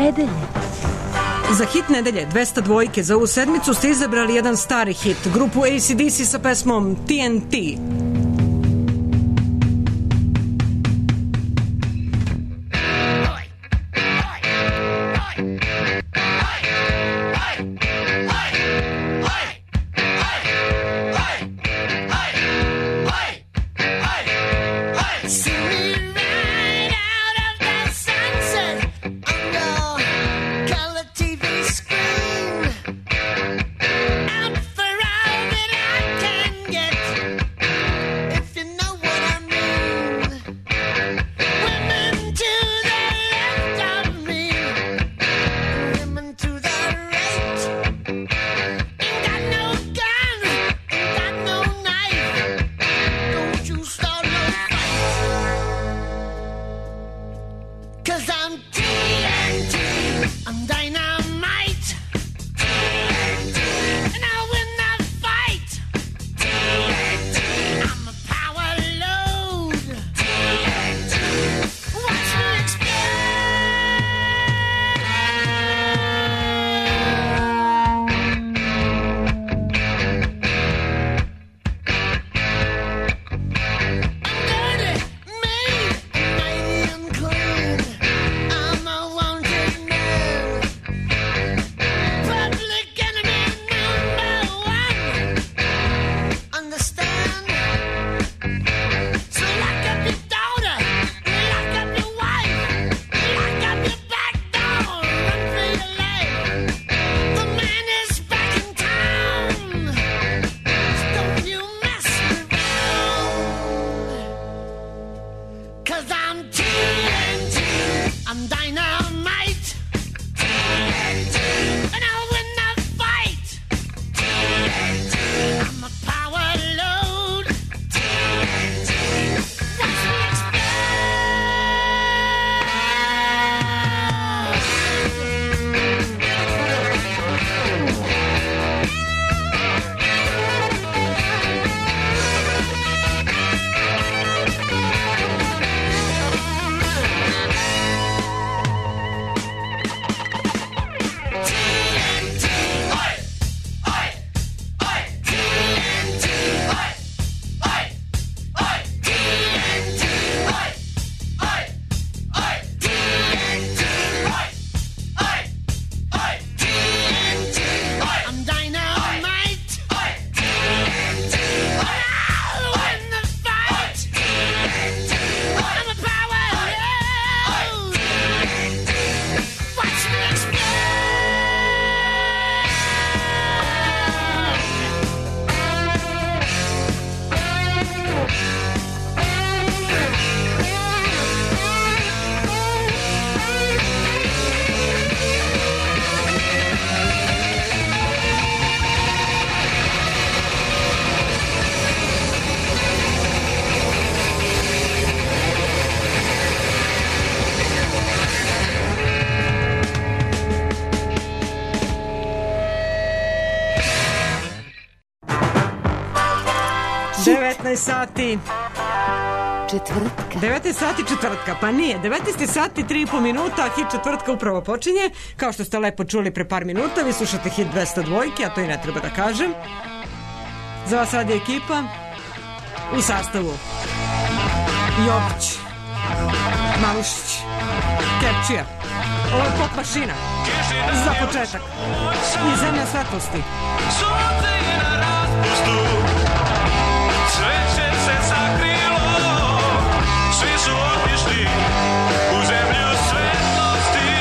nedelje. Za hit nedelje 202 za ovu sedmicu ste izabrali jedan stari hit, grupu AC/DC sa pesmom TNT. Sati četvrtka. 19 sati četvrtka, pa nije. 19 sati 3,5 minuta, hit četvrtka upravo počinje. Kao što ste lepo čuli pre par minuta, vi slušate hit 202, a to i ne treba da kažem. Za vas radi ekipa u sastavu Jović, Malušić, Kepčija. Ovo je pop mašina za početak i Zemlja svetlosti. Sunce je na raspustu, sveće se sakrilo, svi su otišli u zemlju svetlosti.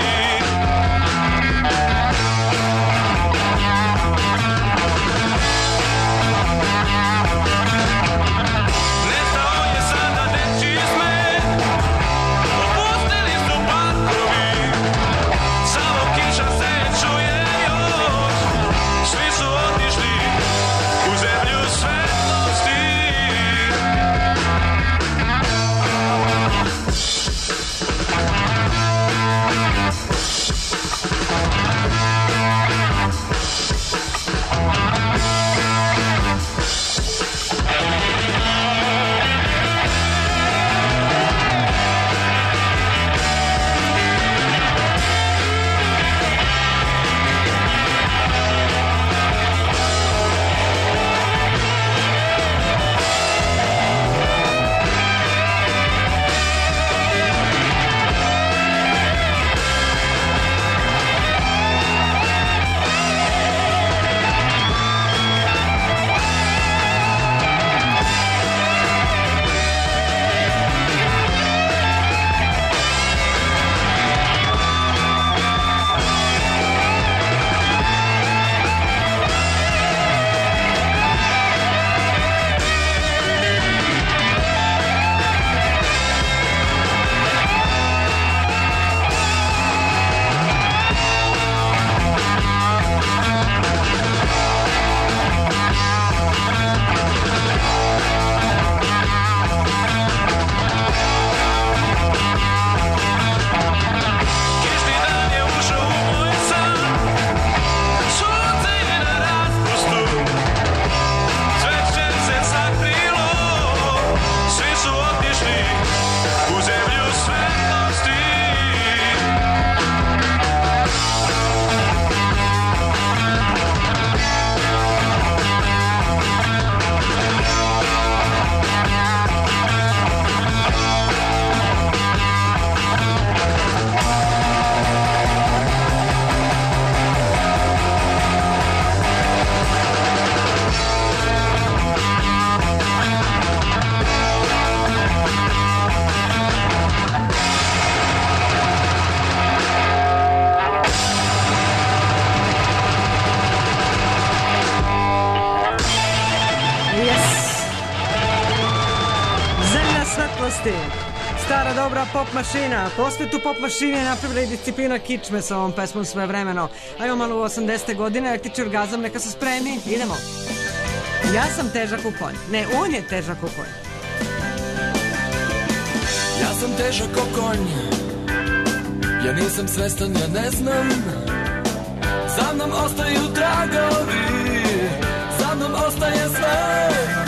Nestao je sada dečji smet, opustili su patrovi, samo kiša se čuje još, svi su otišli u zemlju svetlosti. stara dobra pop mašina. Posvetu pop mašine napravila i disciplina kičme sa ovom pesmom sve vremeno. Ajmo malo u 80. godine, električni orgazam, neka se spremi. Idemo. Ja sam težak u konj. Ne, on je težak u konj. Ja sam težak ko konj. Ja nisam svestan, ja ne znam. Za mnom ostaju tragovi, za mnom ostaje sve.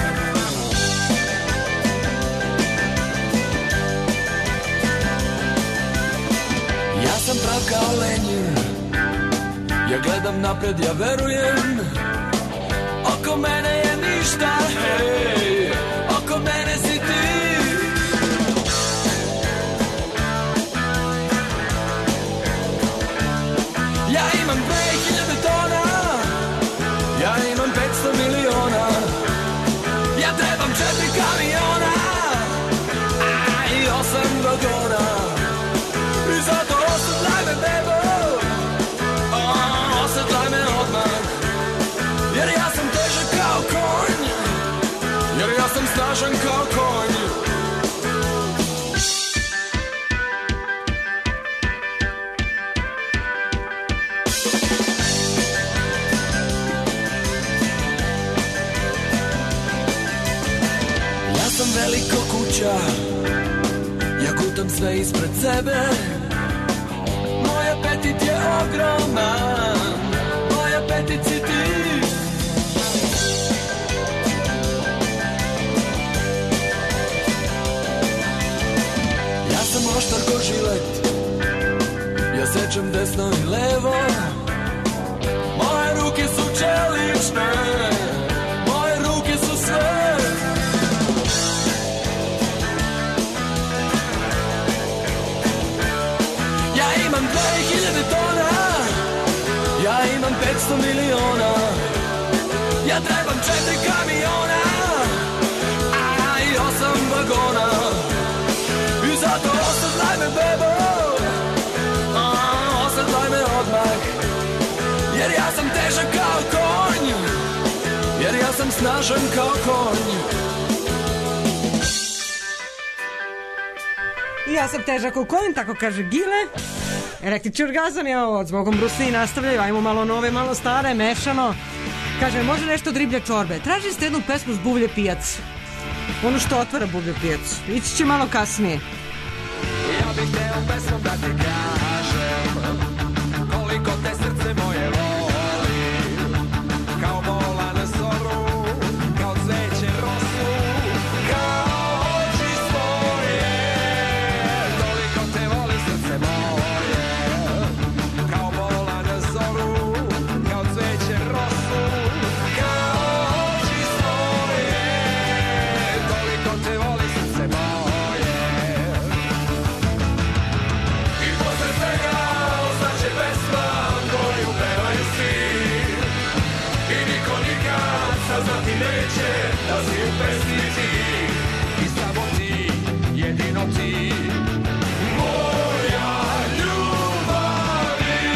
Ja sam prav kao lenjin, ja gledam napred, ja verujem. Oko mene je ništa, hej, oko mene si ti. Ja imam 2000 tona, ja imam 500 miliona. Ja trebam 4 kamiona, a i 8 vagona. I zato osadlaj me, bebo, osadlaj me odmah. Jer ja sam težak kao konj, jer ja sam snažan kao konj. Ja sam veliko kuća, ja gutam sve ispred sebe. Moj apetit je ogroman, moj apetit si ti. Ja sam oštar ko žilet, ja sečem desno i levo. Moje ruke su čelične, moje ruke su sve. Ja imam 2000 tona, ja imam 500 miliona. Ja trebam 4 kamiona, a i 8 vagona. I zato osadlaj me, bebo, osadlaj me odmah. Jer ja sam težak kao konj, jer ja sam snažan kao konj. Ja sam težak u konj, tako kaže Gile. Električni orgazam je ovo, zbogom Brusi nastavljaju, ajmo malo nove, malo stare, mešano. Kaže, može nešto od riblje čorbe. Tražili ste jednu pesmu s Buvlje pijac. Ono što otvara Buvlje pijac. Ići će malo kasnije. Ja bih hteo pesmom da ti kažem koliko te srce moje voli. Kao bola na zoru, kao cveće rosu, kao oči svoje. Toliko te voli srce moje. Kao bola na zoru, kao cveće rosu, kao oči svoje. Toliko te voli srce moje. I posle svega ostaće pesma koju pevaju svi. I niko nikad saznati neće da si u pesmi ti. I samo ti, jedino ti, moja ljubavi.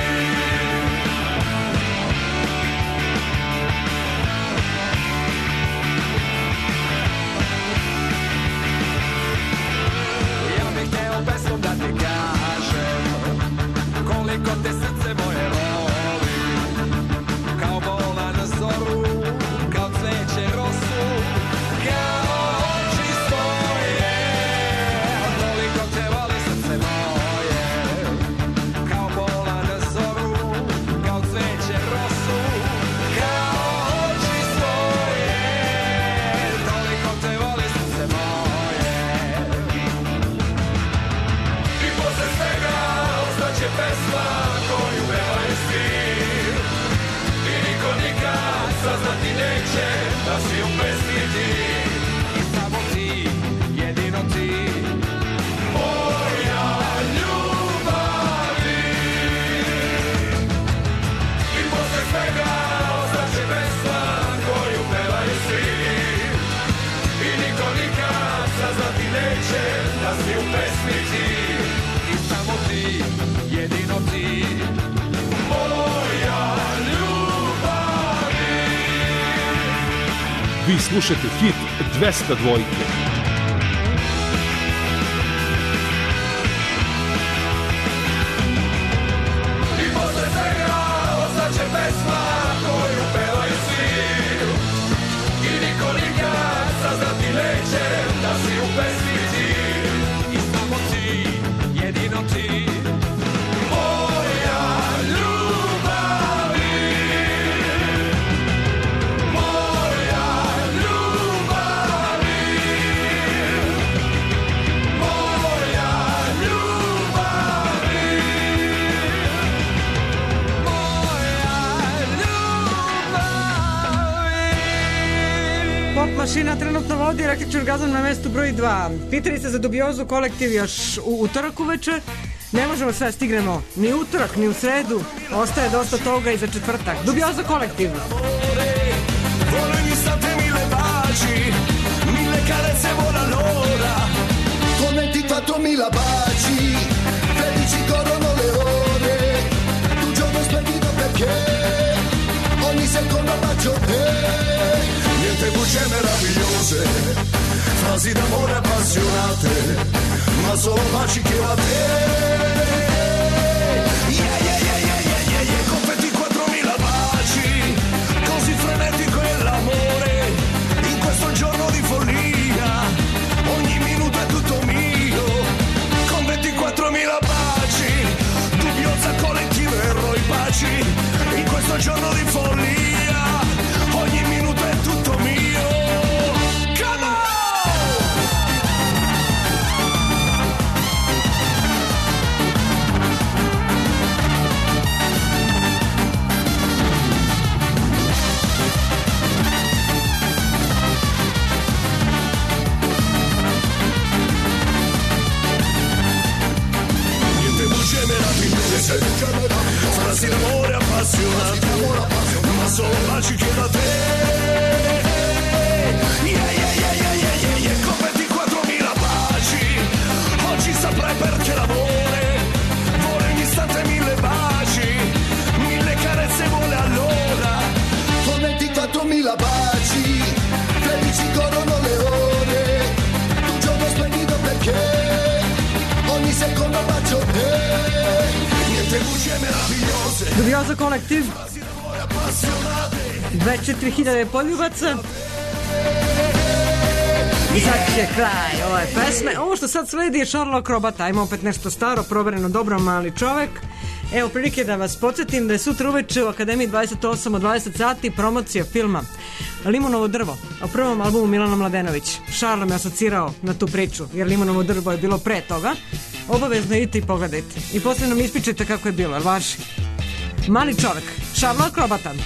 Ja bih hteo pesmom da ti kažem koliko te srce moje voli. Kao bola na zoru, kao cveće rosu, kao oči svoje. Toliko te voli srce moje. Kao bola na zoru, kao cveće rosu, kao oči svoje. Toliko te voli srce moje. I posle svega ostaće pesma koju pevaju svi. I niko nikad saznati neće da si u pesmi ti. I samo ti, jedino ti, moja ljubavi. I posle svega ostaće pesma koju pevaju svi. I niko nikad saznati neće da si u pesmi ti. I samo ti, jedino ti, moja ljubavi. Vi slušate hit 202. Tišina trenutno vodi Električni orgazam na mestu broj 2. Pitali se za Dubiozu kolektiv još u utorak uveče. Ne možemo sve stignemo ni utorak, ni u sredu. Ostaje dosta toga i za četvrtak. Dubioza kolektiv. Volo in istante mille baci, mille carezze vola l'ora. Con 24.000 baci, felici corrono le ore. Tu giorno splendido perché ogni secondo bacio te. Niente voci meravigliose, frasi d'amore appassionate, ma solo baci che a te. Yeah, yeah, yeah, yeah, yeah, yeah, yeah. Con 24.000 baci, così frenetico è l'amore, in questo giorno di follia, ogni minuto è tutto mio, con 24.000 baci, Dubioza collettiva e Roy Baci, in questo giorno di follia, ogni minuto è tutto mio. Come on! Frasi d'amore appassionate, ma solo baci che da te. Yeah, yeah, yeah, yeah, yeah, yeah, yeah. Con 24.000 baci, oggi saprai perché l'amore vuole in istante mille baci, mille carezze vuole allora. Con 24.000 baci, felici corrono le ore. Un giorno splendido perché ogni secondo bacio te. Dubioza kolektiv 24.000 poljubaca i sad će kraj ove pesme. Ovo što sad sledi je Sherlock Robot. Ajmo opet nešto staro, provereno, dobro, mali čovek. Evo prilike da vas podsjetim da je sutra uveče u Akademiji 28 od 20 sati promocija filma Limunovo drvo o prvom albumu Milana Mladenović. Šarlo me asocirao na tu priču jer Limunovo drvo je bilo pre toga. Obavezno idite i pogledajte i posle nam ispričajte kako je bilo, jer vaši mali čovek, Sherlock Robatan.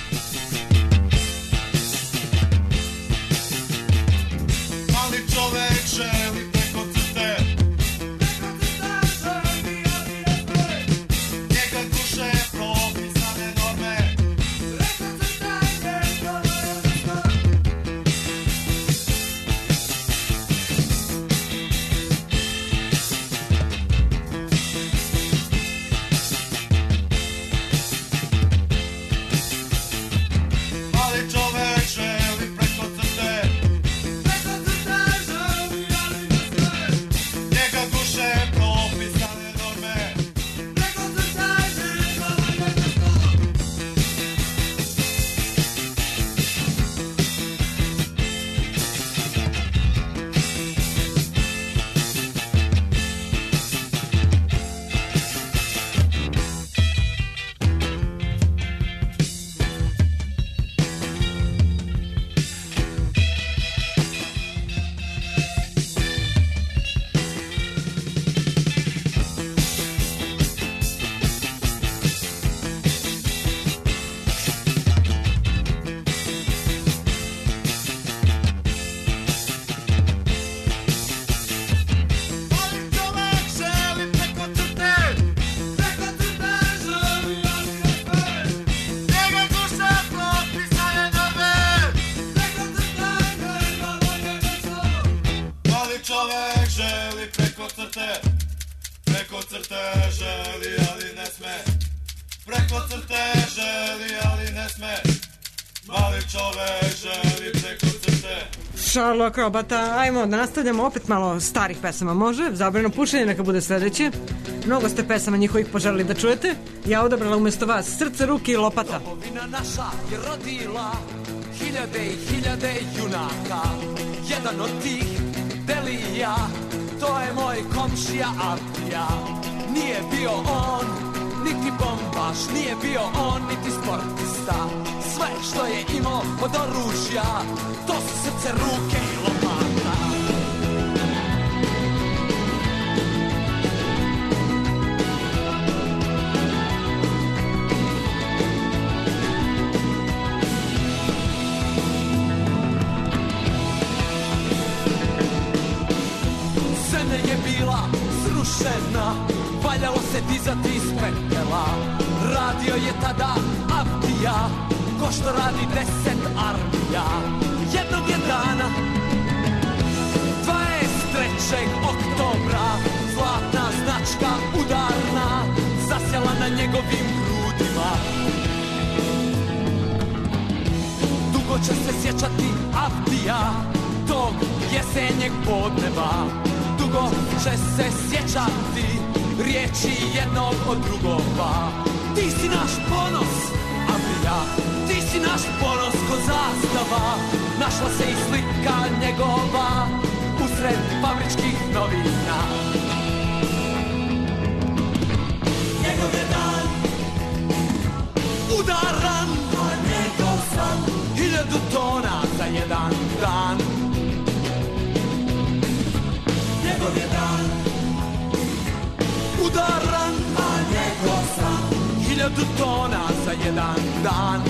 Mali čovek želi preko crte, njega duše propisane norme. Preko crte želi, ali ne sme. Preko crte želi, ali ne sme. Mali čovek želi preko crte. Sherlock Robata. Ajmo da nastavljamo opet malo starih pesama, može? Zabrano pušenje neka bude sledeće. Mnogo ste pesama njihovih poželili da čujete. Ja odabrala umesto vas Srce, ruke i lopata. Domovina naša je rodila hiljade i hiljade junaka. Jedan od tih Delija, to je moj komšija Avdija. Nije bio on niti bombaš, nije bio on niti sportista. Sve što je imao od oružja, to su srce, ruke i lopata. srušena, valjalo se dizati iz pepela. Radio je tada Avdija, ko što radi 10 armija. Jednog je dana 23. oktobra zlatna značka udarna zasjala na njegovim grudima. Dugo će se sjećati Avdija tog jesenjeg podneba. Dugo će se sjećati riječi jednog od drugova. Ti si naš ponos, Avdija, ti si naš ponos ko zastava. Našla se i slika njegova usred fabričkih novina. Njegov je dan udaran, a njegov san 1000 tona za jedan dan. Njegov je dan udaran, a njegov san 1000 tona za jedan dan.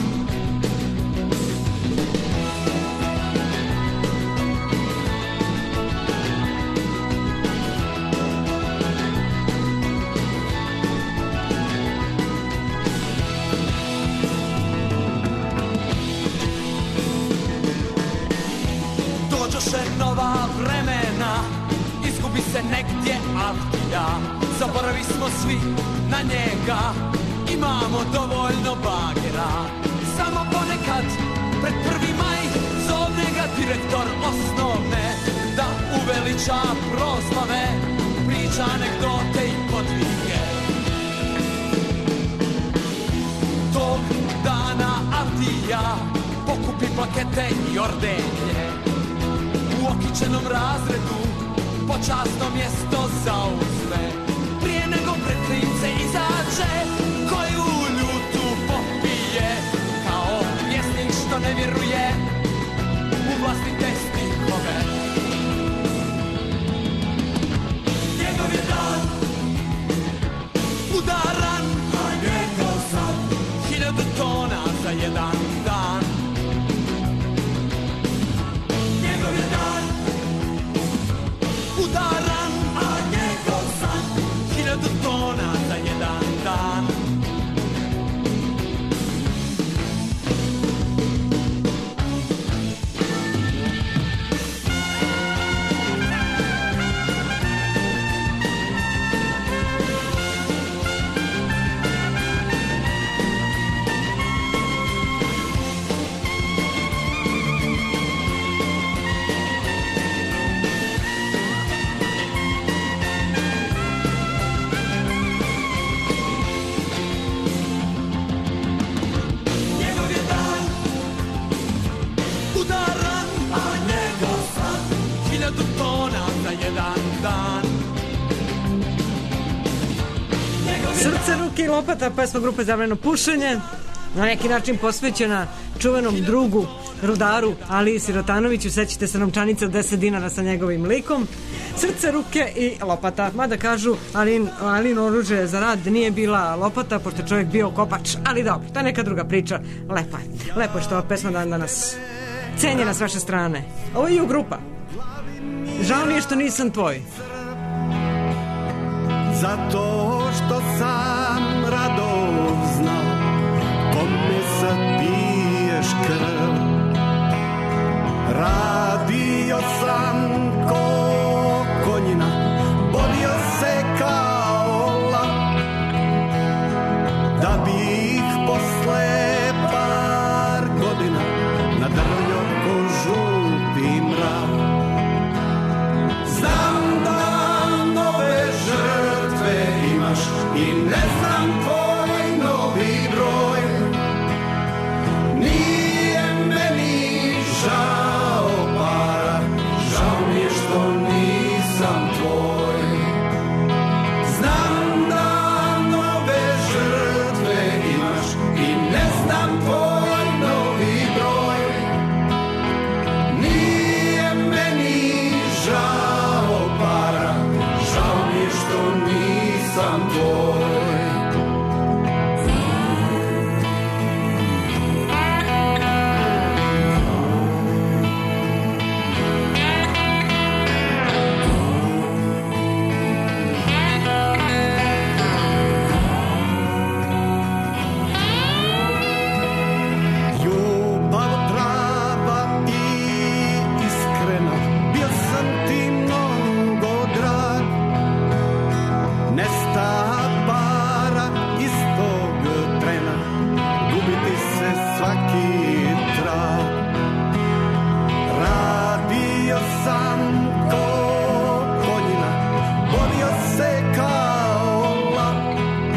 Nova vremena, izgubi se negdje Avdija. Zaboravi smo svi na njega, imamo dovoljno bagera. Samo ponekad pred 1. maj zovne ga direktor osnovne da uveliča proslave, priča anegdote i podvige. Tog dana Avdija pokupi plakete i ordenje. U okićenom razredu počasno mjesto zauzme. Prije nego pred klince izađe, koju ljutu popije. Kao pjesnik što ne vjeruje u vlastite stihove. Njegov je dan udaran, a njegov san 1000 tona za jedan dan. Udaran, a njegov san 1000 tona za jedan dan. Srce, ruke i lopata, pesma grupe Zabranjeno pušenje, na neki način posvećena čuvenom drugu, rudaru Aliji Sirotanoviću. Sećate se novčanice od 10 dinara sa njegovim likom. Srce, ruke i lopata. Mada kažu, Alin oružje za rad nije bila lopata, pošto je čovjek bio kopač. Ali dobro, to je neka druga priča. Lepo je. Lepo je što ova pesma danas cenjena s vaše strane. Ovo je grupa. Žao mi je što nisam tvoj. Zato što sam radov znao, kome sad piješ krv. Radio sam ko konjina, borio se kao lav, da bih posle par godina nadrljao ko žuti mrav. Znam da nove žrtve imaš i ne znam tvoj novi broj. Nije meni žao para, žao mi je što nisam tvoj. Znam da nove žrtve imaš i ne znam tvoj novi broj. Nije meni žao para, žao mi je što nisam tvoj. sa para istog trena, gubiti se svaki trag. Radio sam ko konjina, borio se kao lav,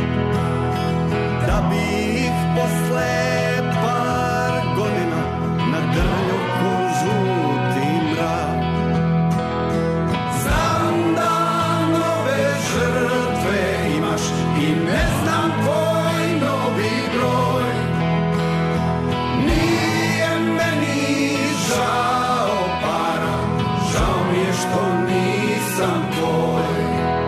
da bi ih posle par godina nadrljao ko žuti mrak. Znam da nove žrtve imaš i ne znam tvoj novi broj. Nije meni žao para, žao mi je što nisam tvoj.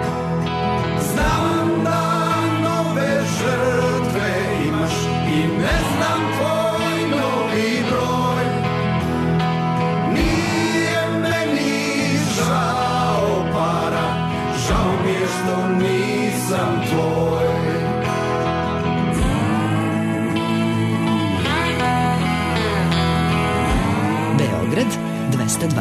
Znam da nove žrtve imaš i ne znam tvoj novi broj. Nije meni žao para, žao mi je što nisam tvoj. Beograd 202.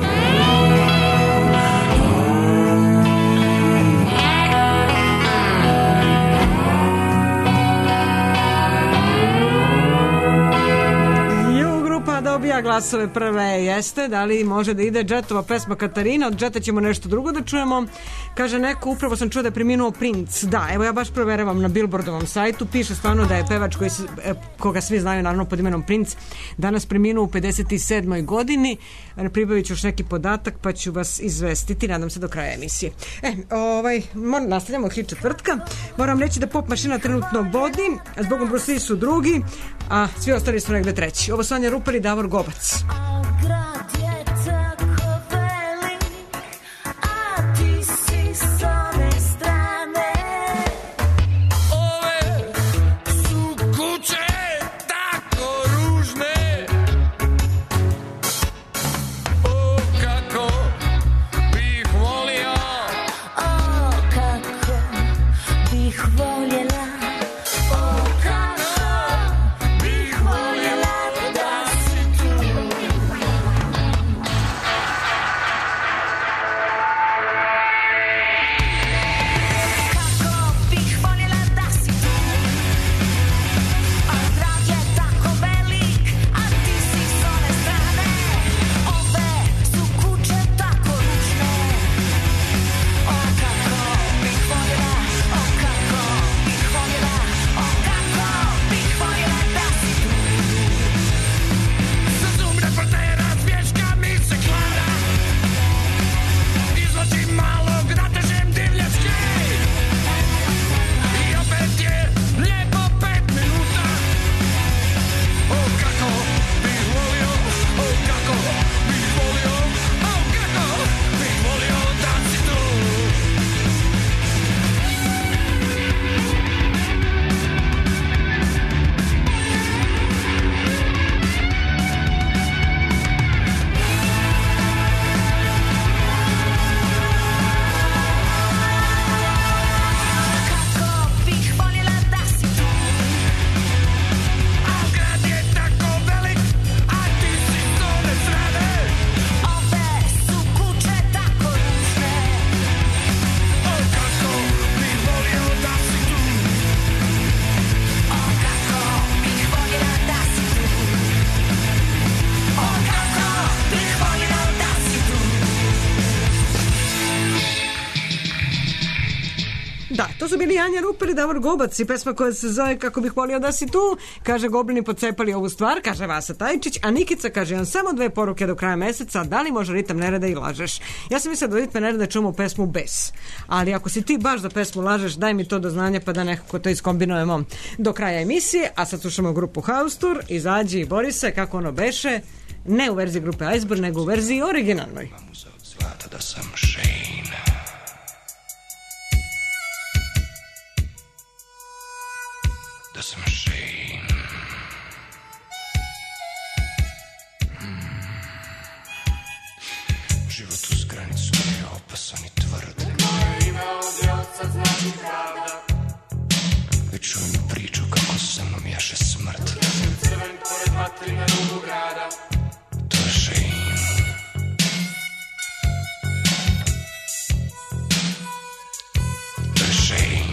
Dobija glasove prve jeste, da li može da ide Džetova pesma Katarina, od Džeta ćemo nešto drugo da čujemo. Kaže neko, upravo sam čuo da je preminuo Prince. Da, evo ja baš proveravam na Billboardovom sajtu, piše stvarno da je pevač koga svi znaju naravno pod imenom Prince, danas preminuo u 57. godini. Pribavit ću još neki podatak pa ću vas izvestiti, nadam se do kraja emisije. Nastavljamo od hit četvrtka. Moram reći da Pop mašina trenutno vodi, zbogom Bruce Lee su drugi, a svi ostali su negde treći. Ovo su Anja Rupel i Davor Gobac. To su bili Anja Rupel i Davor Gobac i pesma koja se zove Kako bih volio da si tu. Kaže Goblini pocepali ovu stvar, kaže Vasa Tajčić, a Nikica kaže on samo 2 poruke do kraja meseca, da li može ritam nereda i lažeš. Ja sam mislila da ritam nereda čujemo pesmu Bes, ali ako si ti baš za pesmu lažeš, daj mi to do znanja pa da nekako to iskombinujemo do kraja emisije. A sad slušamo grupu House Tour, izađi i bori se, kako ono beše, ne u verziji grupe Iceberg, nego u verziji originalnoj. Da sam Shane. Da sam Shane. Život uz granicu je opasan i tvrd. Moje ime ovdje od sad znači pravda. Već čujem priču kako sa mnom jaše smrt. Ja sam crven pored vatri na rubu grada. To je Shane. To je Shane.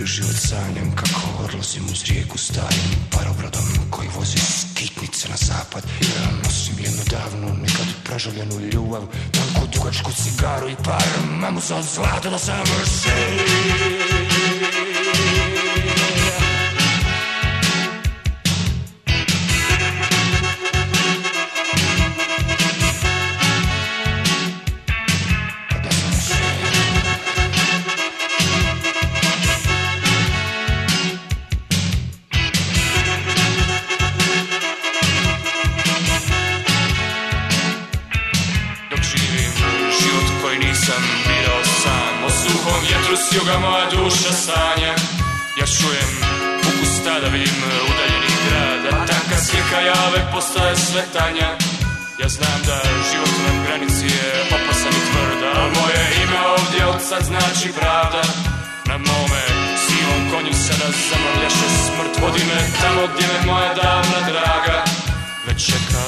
život sanjam, kako odlazim uz rijeku starim parobrodom koji vozi skitnice na zapad. Ja nosim jednu davnu, nekad pražaljenu ljubav, tanku dugačku cigaru i par mamuza od zlata da sam mršen. S juga moja duša sanja. Ja čujem ukus tadavim udaljenih grada. Tanka slika jave postaje sve tanja. Ja znam da život na granici je opasan i tvrda, a moje ime ovdje od sad znači pravda. Na mome sivom konju sada zamrljaše smrt. Vodi me tamo gdje me moja davna draga već čeka.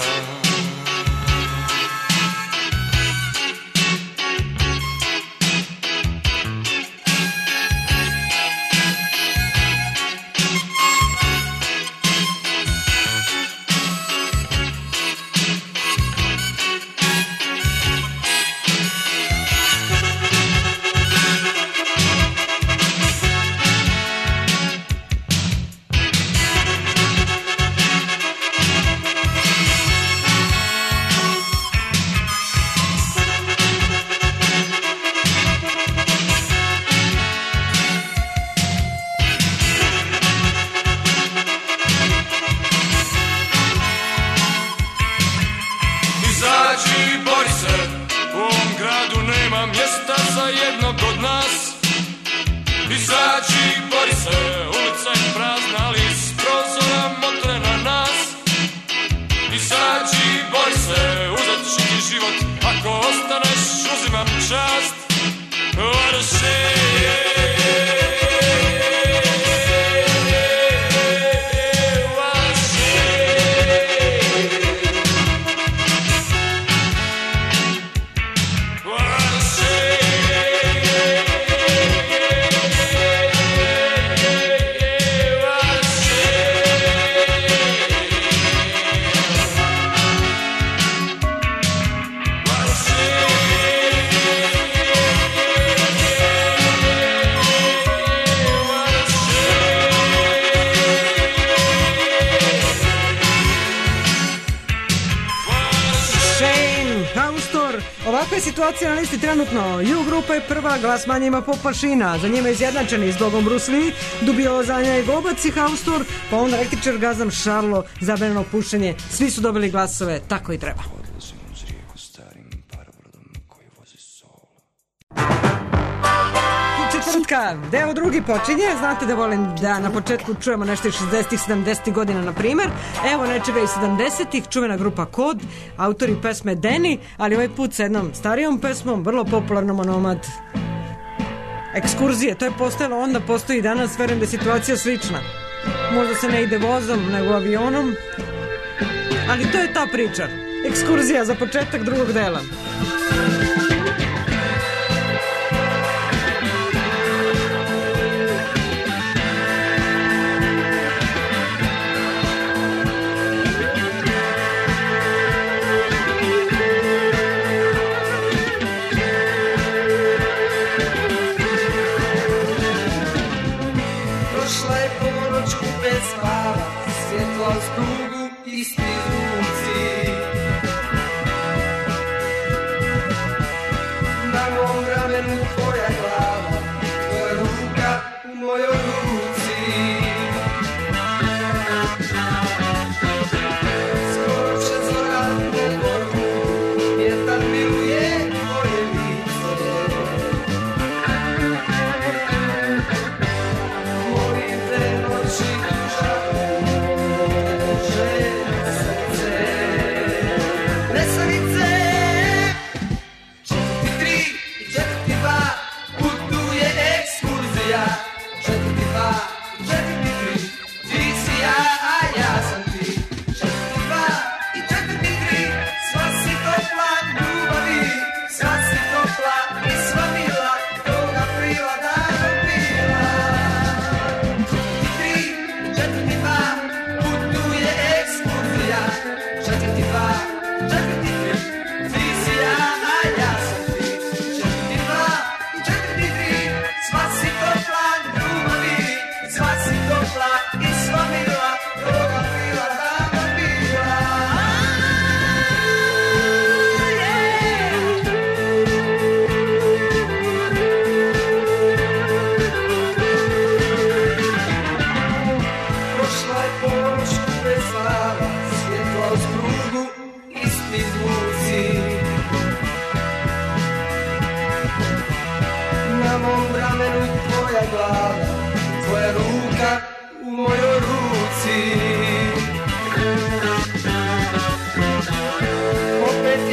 Situacija na listi trenutno. U grupa je prva, glas manje ima Pop Mašina. Za njima izjednačeni s Dogom Bruce Lee, Dubiola Zanja i Gobac i Haustor, pa onda Električar, Gazam, Šarlo, Zabranjeno pušenje. Svi su dobili glasove, tako i treba. Četvrtka, deo drugi počinje. Znate da volim da na početku čujemo nešto iz 60-ih, 70-ih godina, na primjer. Evo nečega iz 70-ih, čuvena grupa Kod, autori pesme Deni, ali ovaj put sa jednom starijom pesmom, vrlo popularnom, Onomad. Ekskurzije, to je postojalo onda, postoji i danas, verujem da je situacija slična. Možda se ne ide vozom, nego avionom, ali to je ta priča. Ekskurzija za početak drugog dela.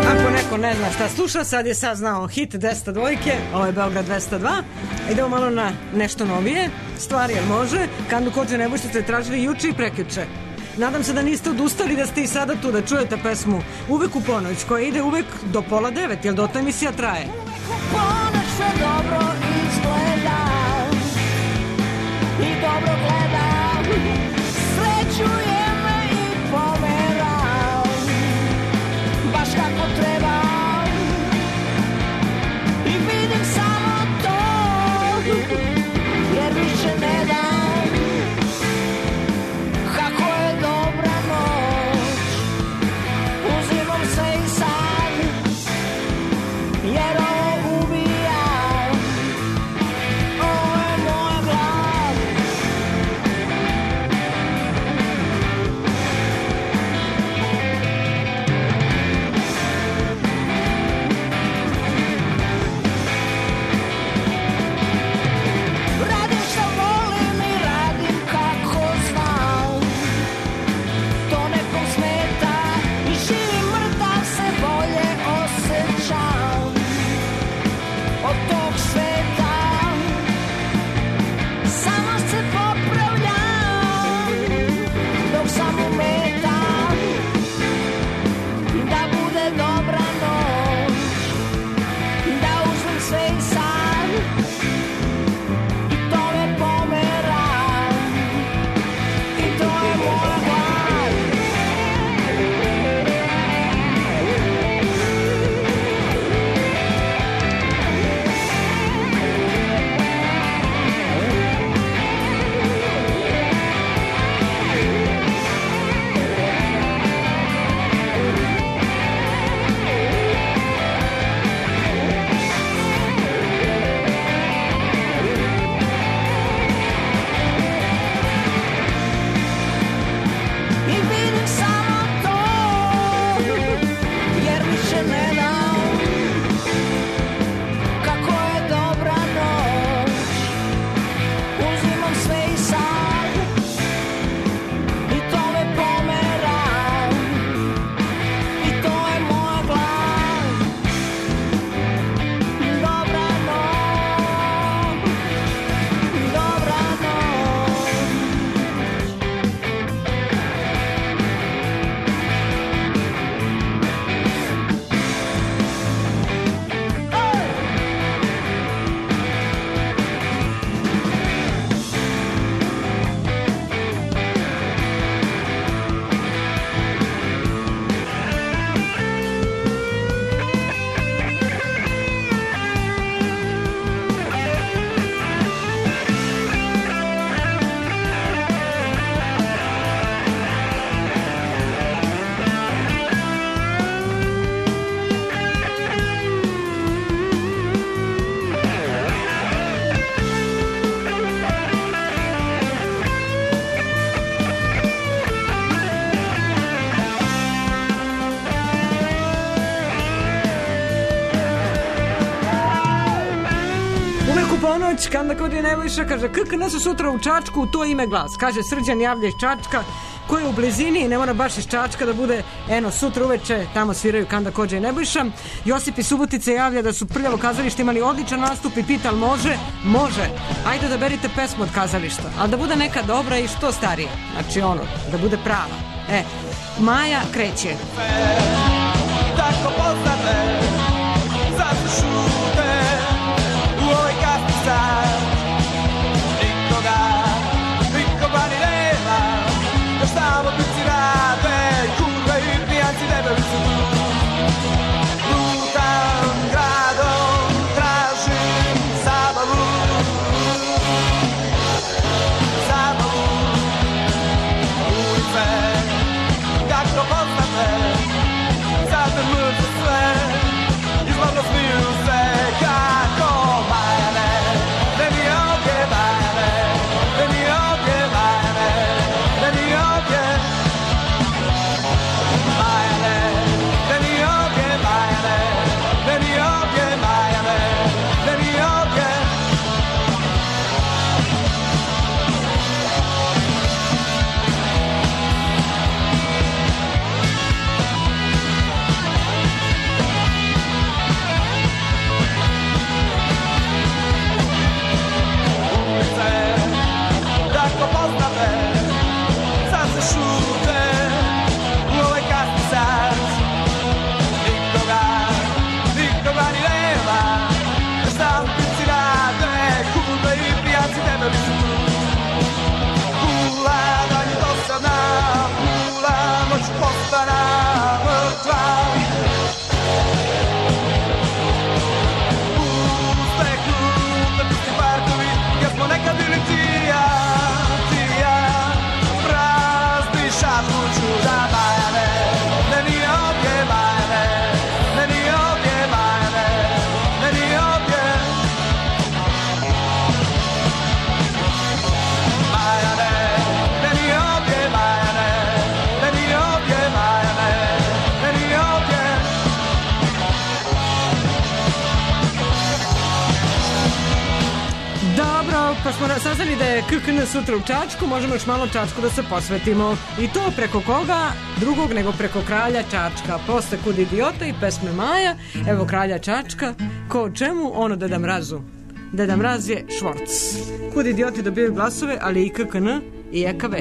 Ako ne zna šta sluša, sad je saznao hit 202, ovo je Beograd 202. Idemo malo na nešto novije stvari, jer može. Kandu Kodžu Nebojša ste tražili juče i prekjuče. Nadam se da niste odustali, da ste i sada tu da čujete pesmu Uvek u ponoć, koja ide uvek do 8:30, jer do to emisija traje. Uvek u ponoć sve dobro izgleda i dobro gledam, srećuje me i pomeram, baš kako treba, i vidim samo to, jer više ne dam, kako je dobra noć, uzimam sve i sad, jer ovo ubijam, ovo je moja glad. Radim što volim i radim kako znam, to nekom smeta i živim mrtav se bolje osjećam od tog sveta, sama se popravljam dok sam umetam da bude dobra noć, da uzmem sve i sad i to me pomera i to je moja glad. I vidim samo to, jer više ne dam, kako je dobra noć, uzimam sve i sad i to me pomera i to je moja glad. Dobra noć, dobra noć. Uvek u ponoć, Kanda Kodžu Nebojša kaže KKN su sutra u Čačku, u to ime glas. Kaže Srđan javlja iz Čačka, koji je u blizini i ne mora baš iz Čačka da bude, eno, sutra uveče tamo sviraju Kanda Kodžu Nebojša. Josip iz Subotice javlja da su Prljavo kazalište imali odličan nastup i pita, može? Može. Ajde da berite pesmu od kazališta, ali da bude neka dobra i što starija. Znači ono, da bude prava. Maja kreće. Tako poznate, zato šute u ovoj kasni sad. Nikoga ni nema, da šta mobici rade, kurve i pijanci debeli su tu. Lutam gradom, tražim zabavu, ulice, kako poznate, zato mrze sve. debeli su tu. Kula da je dosadna, kula noć postana mrtva. Puste klute, pusti parkovi, gdje smo nekad bili ti i ja, prazni šatku čuda bajane, meni ovdje bajane, meni ovdje bajane, meni ovdje bajane, meni ovdje bajane, meni ovdje bajane, meni ovdje. Dobro, pa smo saznali da je KKN sutra u Čačku, možemo još malo Čačku da se posvetimo. I to preko koga drugog nego preko kralja Čačka. Posle Kud idiota i pesme Maja, evo kralja Čačka, ko o čemu, ono Deda Mrazu. Deda Mraz je Švorc. Kud idioti dobijaju glasove, ali i KKN i EKV.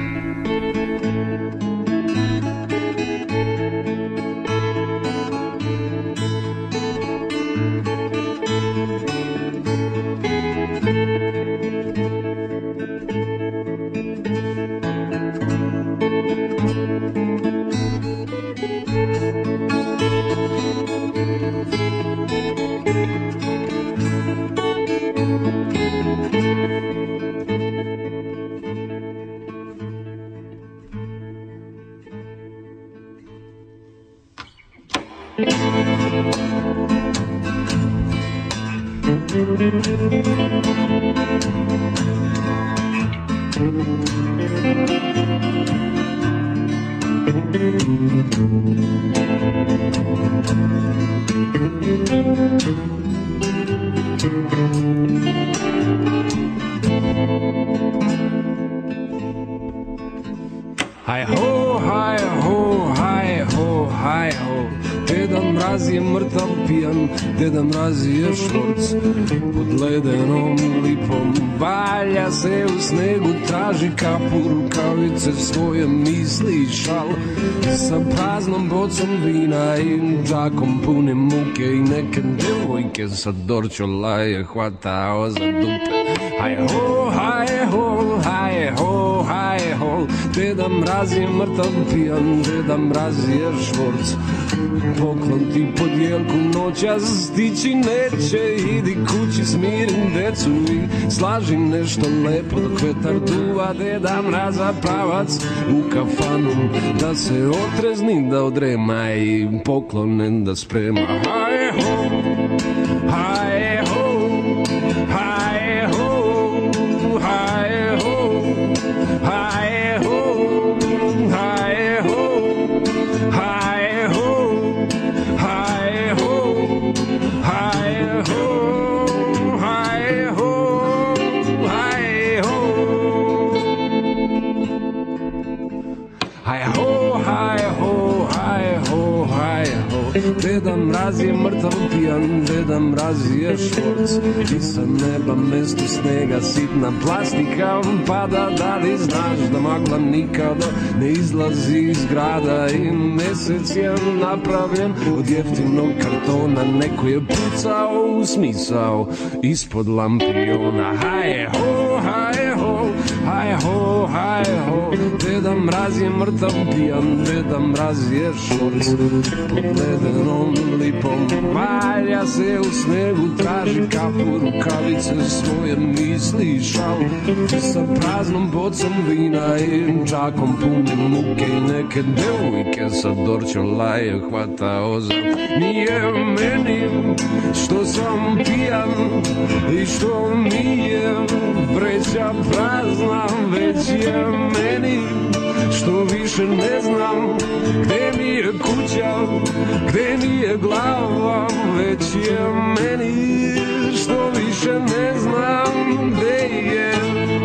Haj ho, haj ho, haj ho, haj ho. Deda Mraz je mrtav pijan, Deda Mraz je Švorc. Pod ledenom lipom valja se u snegu, traži kapu, rukavice, svoje misli i šal. Sa praznom bocom vina i džakom punim muke i neke devojke sa dorčolaje hvatao za dupe. Haj ho, haj ho, haj ho, haj ho. Deda Mraz je mrtav pijan, Deda Mraz je Švorc. Poklon ti podjelku noćas stići neće, idi kući smirim decu i slaži nešto lepo dok vetar duva. Deda Mraza pravac u kafanu da se otrezni, da odrema i poklone da sprema. Haj ho, haj ho, haj ho, haj ho, haj ho, haj ho, haj ho, haj ho, haj ho, haj ho, haj ho. Haj ho, haj ho, haj ho, haj ho. Deda Mraz je mrtav pijan, Deda Mraz je Švorc. I sa neba mesto snega sitna plastika pada, da li znaš da magla nikada ne izlazi iz grada i mesec je napravljen od jeftinog kartona. Neko je pucao u smisao ispod lampiona. Haj ho, haj ho, haj ho, haj ho. Deda Mraz je mrtav pijan, Deda Mraz je Švorc. Pod ledenom lipom valja se u snegu, traži kapu, rukavice, svoje misli i šal. Sa praznom bocom vina i džakom punim muke i neke devojke sa dorčolaje hvatao za. Nije meni što sam pijan i što mi je vreća prazna, već je meni što više ne znam gde mi je kuća, gde mi je glava, već je meni što više ne znam gde je.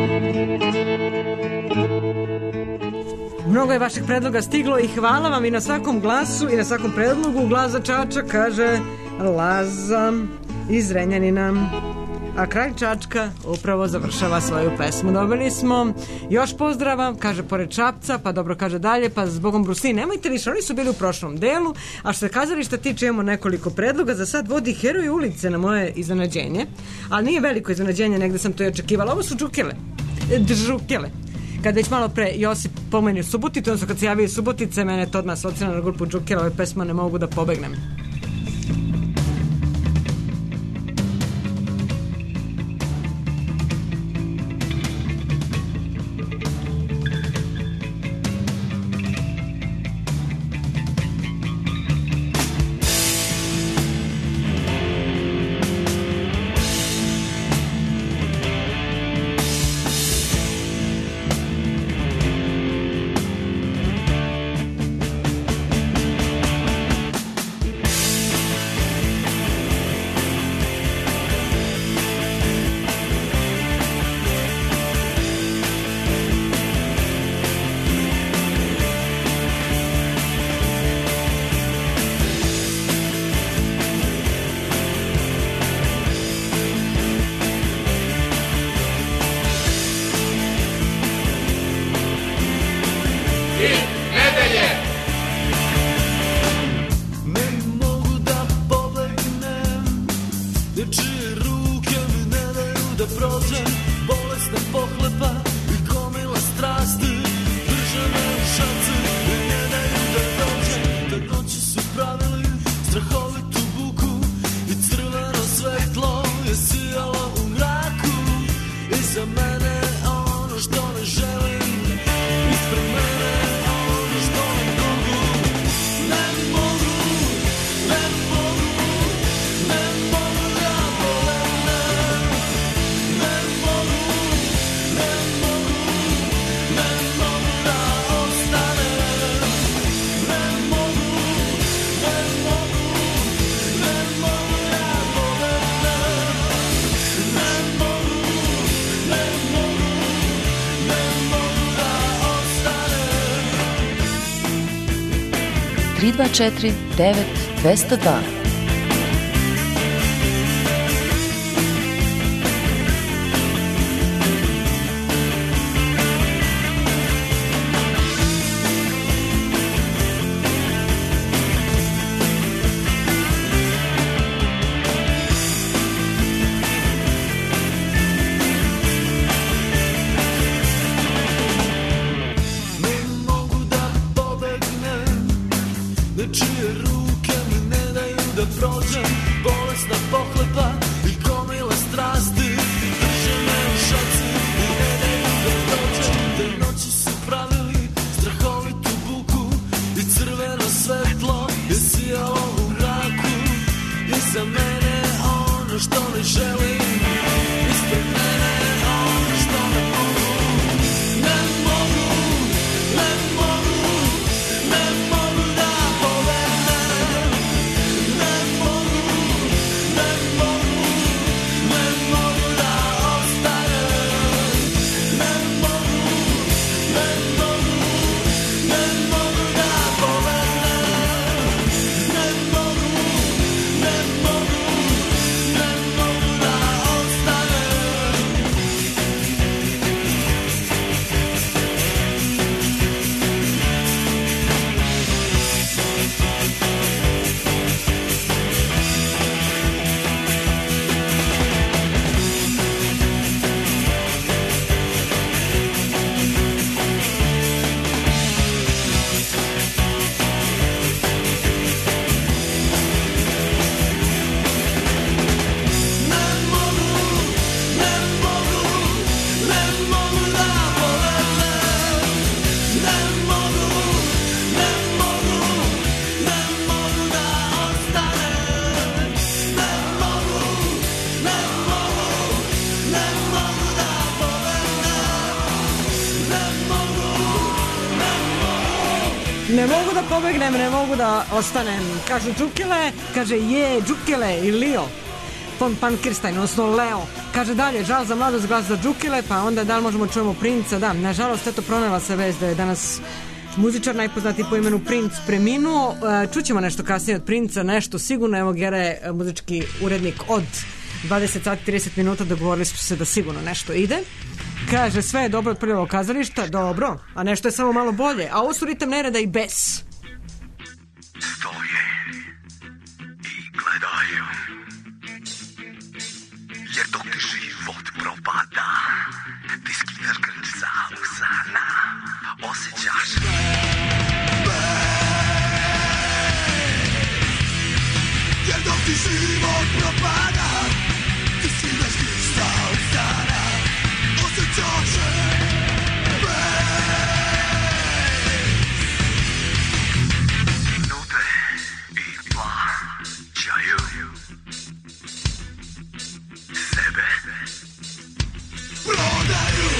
Mnogo je vaših predloga stiglo i hvala vam i na svakom glasu i na svakom predlogu. Glas za Čačak, kaže Laza iz Renjanina. A kraj Čačka upravo završava svoju pesmu. Dobili smo još pozdrava, kaže pored Šapca, pa dobro kaže dalje, pa zbogom Brusi, nemojte više, oni su bili u prošlom delu, a što se kazališta tiče imamo nekoliko predloga, za sad vodi Heroj ulice na moje iznenađenje, ali nije veliko iznenađenje, negde sam to i očekivala. Ovo su Džukele. Kad već malo pre Josip pomenio Suboticu, odnosno kad se javio Subotice, mene to odmah asocira na grupu Džukele, ove pesma Ne mogu da pobegnem. Dva 4 9 202. Ne mogu da pobegnem, ne mogu da ostanem. Kažu Džukele, kaže je Džukele i Leo von Pankirstein, odnosno Leo. Kaže dalje, žal za mladost, glas za Džukele, pa onda da li možemo čujemo Princa? Da, nažalost, eto pronela se vez da je danas muzičar najpoznatiji po imenu Princ preminuo. Čućemo nešto kasnije od Princa, nešto sigurno. Evo Gera je muzički urednik od 20 sati 30 minuta, dogovorili smo se da sigurno nešto ide. Kaže, sve je dobro od prvog kazališta, dobro, a nešto je samo malo bolje. A ovo su ritam nereda i bes. Stoje i gledaju, jer dok ti život propada, ti skidaš grč sa usana, osjećaš jer dok ti život propada, ti skidaš grč sa usana, osjećaš sebe prodaju.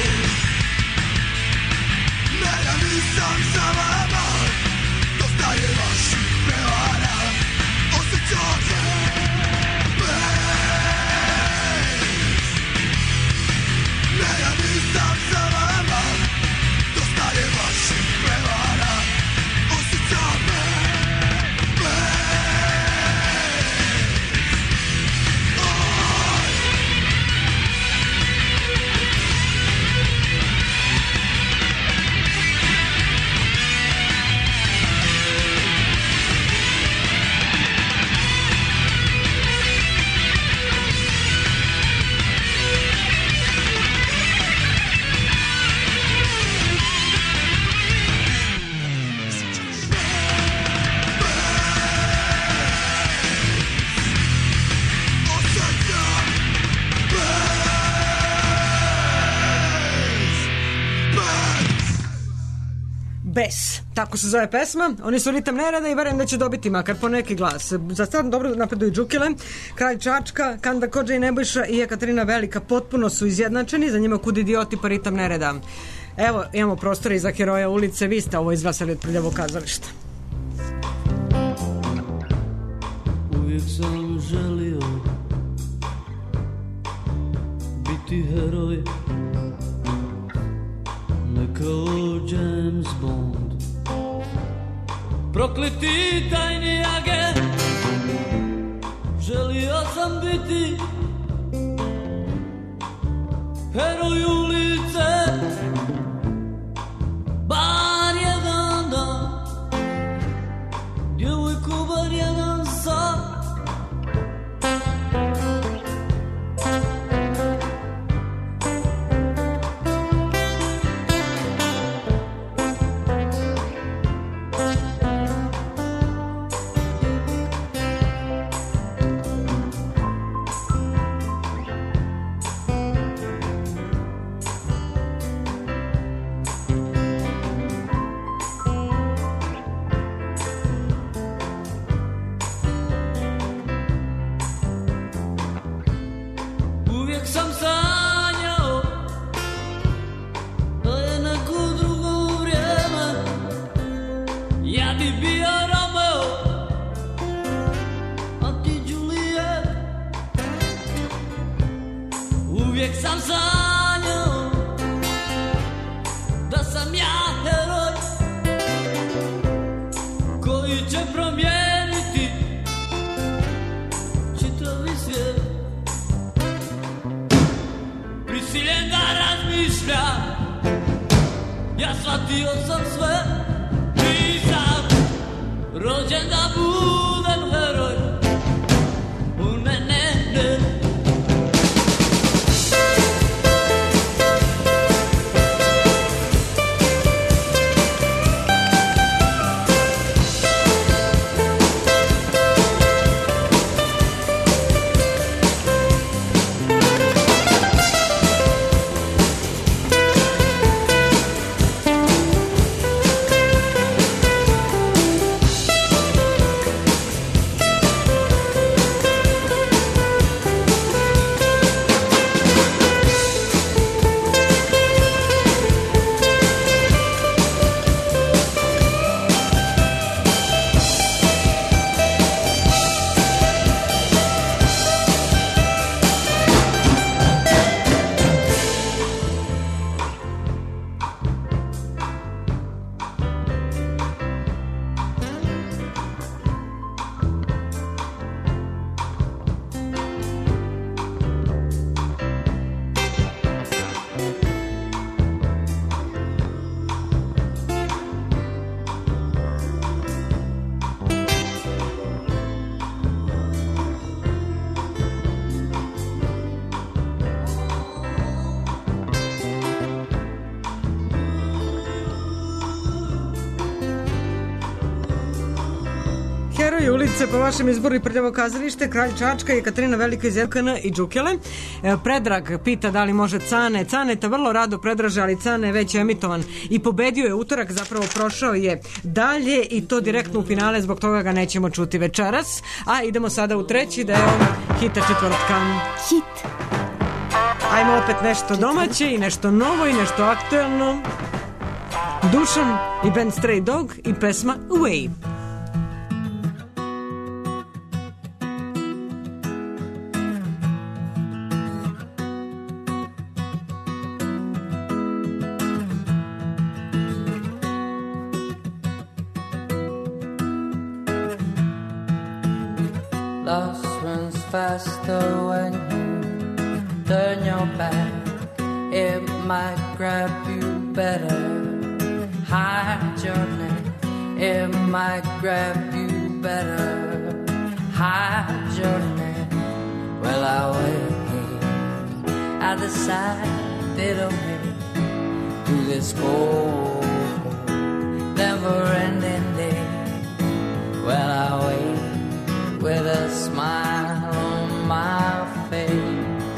Ne, ja nisam za vama, dosta je vaših prevara, osjećaš ne, ja nisam za vama, dosta je vaših prevara, osjećaš Bes, tako se zove pesma. Oni su ritam nereda i verujem da će dobiti makar po neki glas. Za sad dobro napreduju Džukile, Kralj Čačka, Kanda Kodža i Nebojša i Ekaterina Velika potpuno su izjednačeni, za njima kud idioti pa ritam nereda. Evo, imamo prostora i za heroja ulice, vi ste ovo izglasali od Prljavog kazališta. Uvijek sam želio biti heroj, ne kao James Bond, prokleti tajni agent. Želio sam biti heroj ulice, bar jedan dan, djevojku bar jedan sat. se po vašem izboru i Prljavo kazalište, Kralj Čačka, Jekaterina Velika iz Jelkana i Đukele. Predrag pita da li može Cane. Caneta vrlo rado predraže, ali Cane je već emitovan i pobedio je utorak, zapravo prošao je dalje i to direktno u finale, zbog toga ga nećemo čuti večeras. A idemo sada u treći deo hita četvrtka. Hit. Ajmo opet nešto domaće i nešto novo i nešto aktuelno. Dušan i band Stray Dog i pesma Away. Lost runs faster when you turn your back. It might grab you better. Hide your neck. It might grab you better. Hide your neck. Well, I wait at the side of me to this cold, never-ending day. Well, I wait with a smile on my face.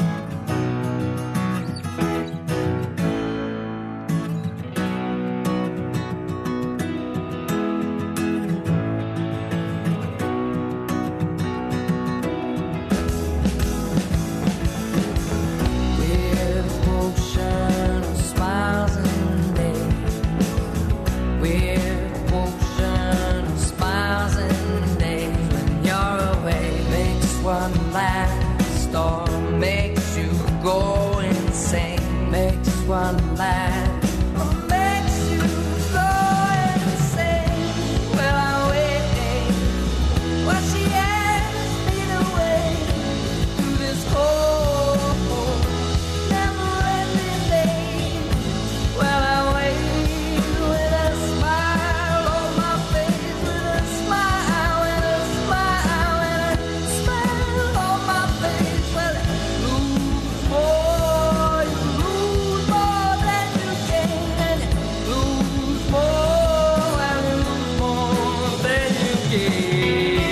One laugh makes you go insane. Well, I wait while she asks me to wait through this cold, never-ending day. Well, I wait with a smile on my face, with a smile, with a smile, with a smile on my face. Well, lose more, you lose more than you gain, and you lose more and lose more than you gain.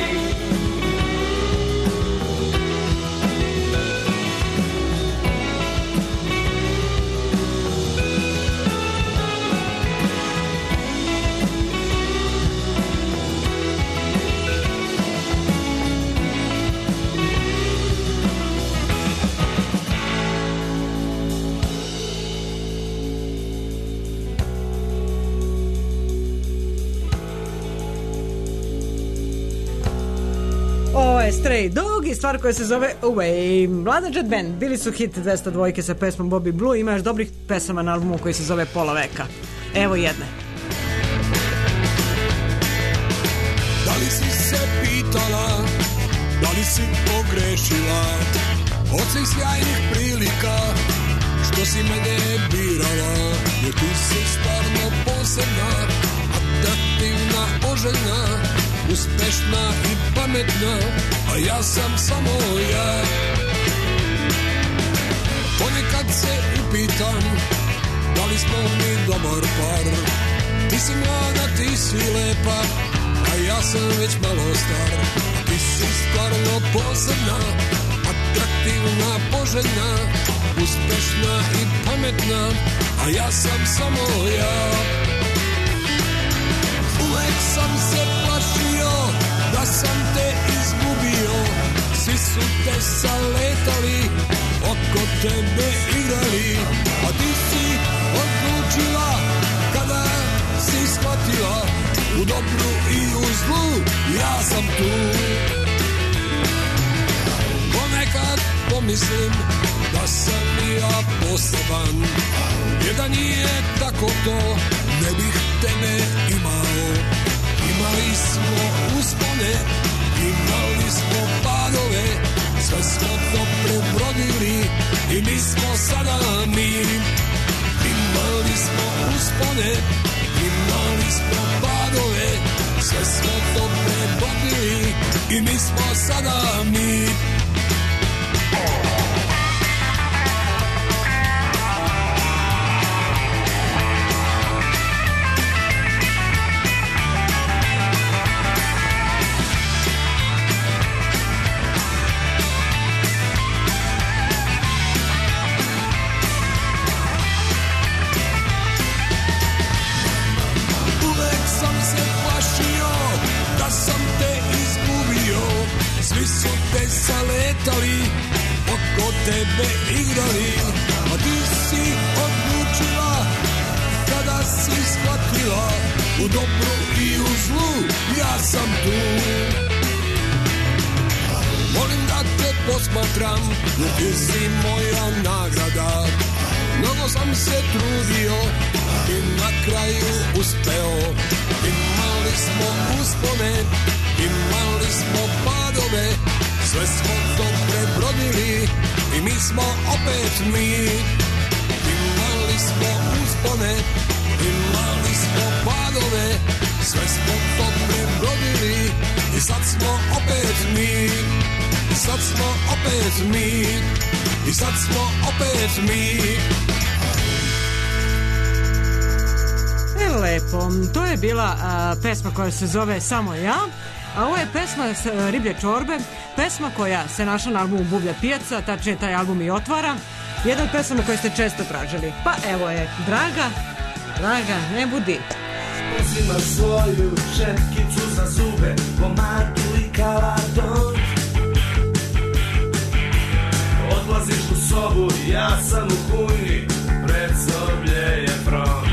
Ovo je Stray Dog i stvar koja se zove Away. Mlada Jet Band bili su hit 202 sa pesmom Bobby Blue. Ima još dobrih pesama na albumu koji se zove Pola veka. Evo jedne. Da li si se pitala, da li si pogrešila od svih sjajnih prilika što si mene birala, jer ti si stvarno posebna, atraktivna, poželjna, uspešna i pametna, a ja sam samo ja. Ponekad se upitam da li smo mi dobar par. Ti si mlada, ti si lepa, a ja sam već malo star. Ti si stvarno posebna, atraktivna, poželjna, uspešna i pametna, a ja sam samo ja. Uvek sam se plašio da sam te izgubio, svi su te saletali, oko tebe igrali, a ti si odlučila kada si shvatila, u dobru i u zlu ja sam tu. Ponekad pomislim da sam ja poseban, jer da nije tako to ne bih tebe imao. Imali smo uspone, imali smo padove, sve smo to prebrodili i mi smo sada mi. Imali smo uspone, imali smo padove, sve smo to prebrodili i mi smo sada mi. u dobru i u zlu, ja sam tu. Volim da te posmatram, jer ti si moja nagrada. Mnogo sam se trudio i na kraju uspeo. Imali smo uspone, imali smo padove, sve smo to prebrodili i mi smo opet mi. Imali smo uspone, imali smo padove, sve smo to prebrodili i sad smo opet mi. I sad smo opet mi. I sad smo opet mi. Lepo, to je bila pesma koja se zove Samo ja, a ovo je pesma Riblje čorbe, pesma koja se našla na albumu Bublja pijaca, tačnije taj album i otvara, jedan od pesama koje ste često tražili. Pa evo je, Draga, ne budi. Uzima svoju šetkicu za zube, pomadu i kaladon. Odlaziš u sobu, ja sam u kuhinji, pred soblje je front.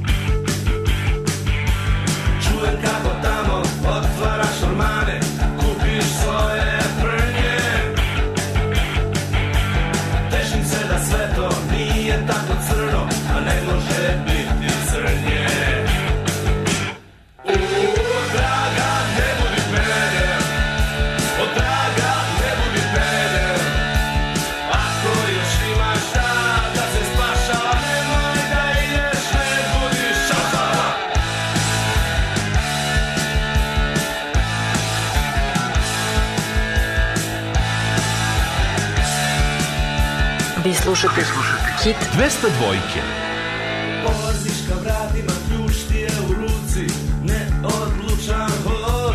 Čujem kako tamo otvaraš ormane, kupiš svoje prnje. Tešim se da sve to nije tako crno, a ne može biti crnje. Draga, ne budi peder, o draga, ne budi peder. Ako još imaš šta da se spašava, nemoj da ideš, ne budiš šapava. Vi slušate Hit 202. Polaziš ka vratima, ključ ti je u ruci, neodlučan hod.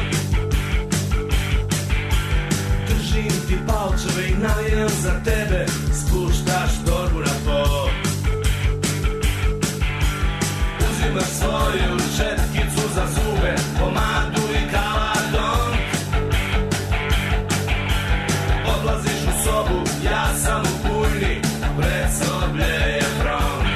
Držim ti palčeve i navijam za tebe, spuštaš torbu na pod. Uzimaš svoju šetkicu za zube, pomadu i kaladon. Odlaziš u sobu, ja sam u kuhinji, pred soblje je front.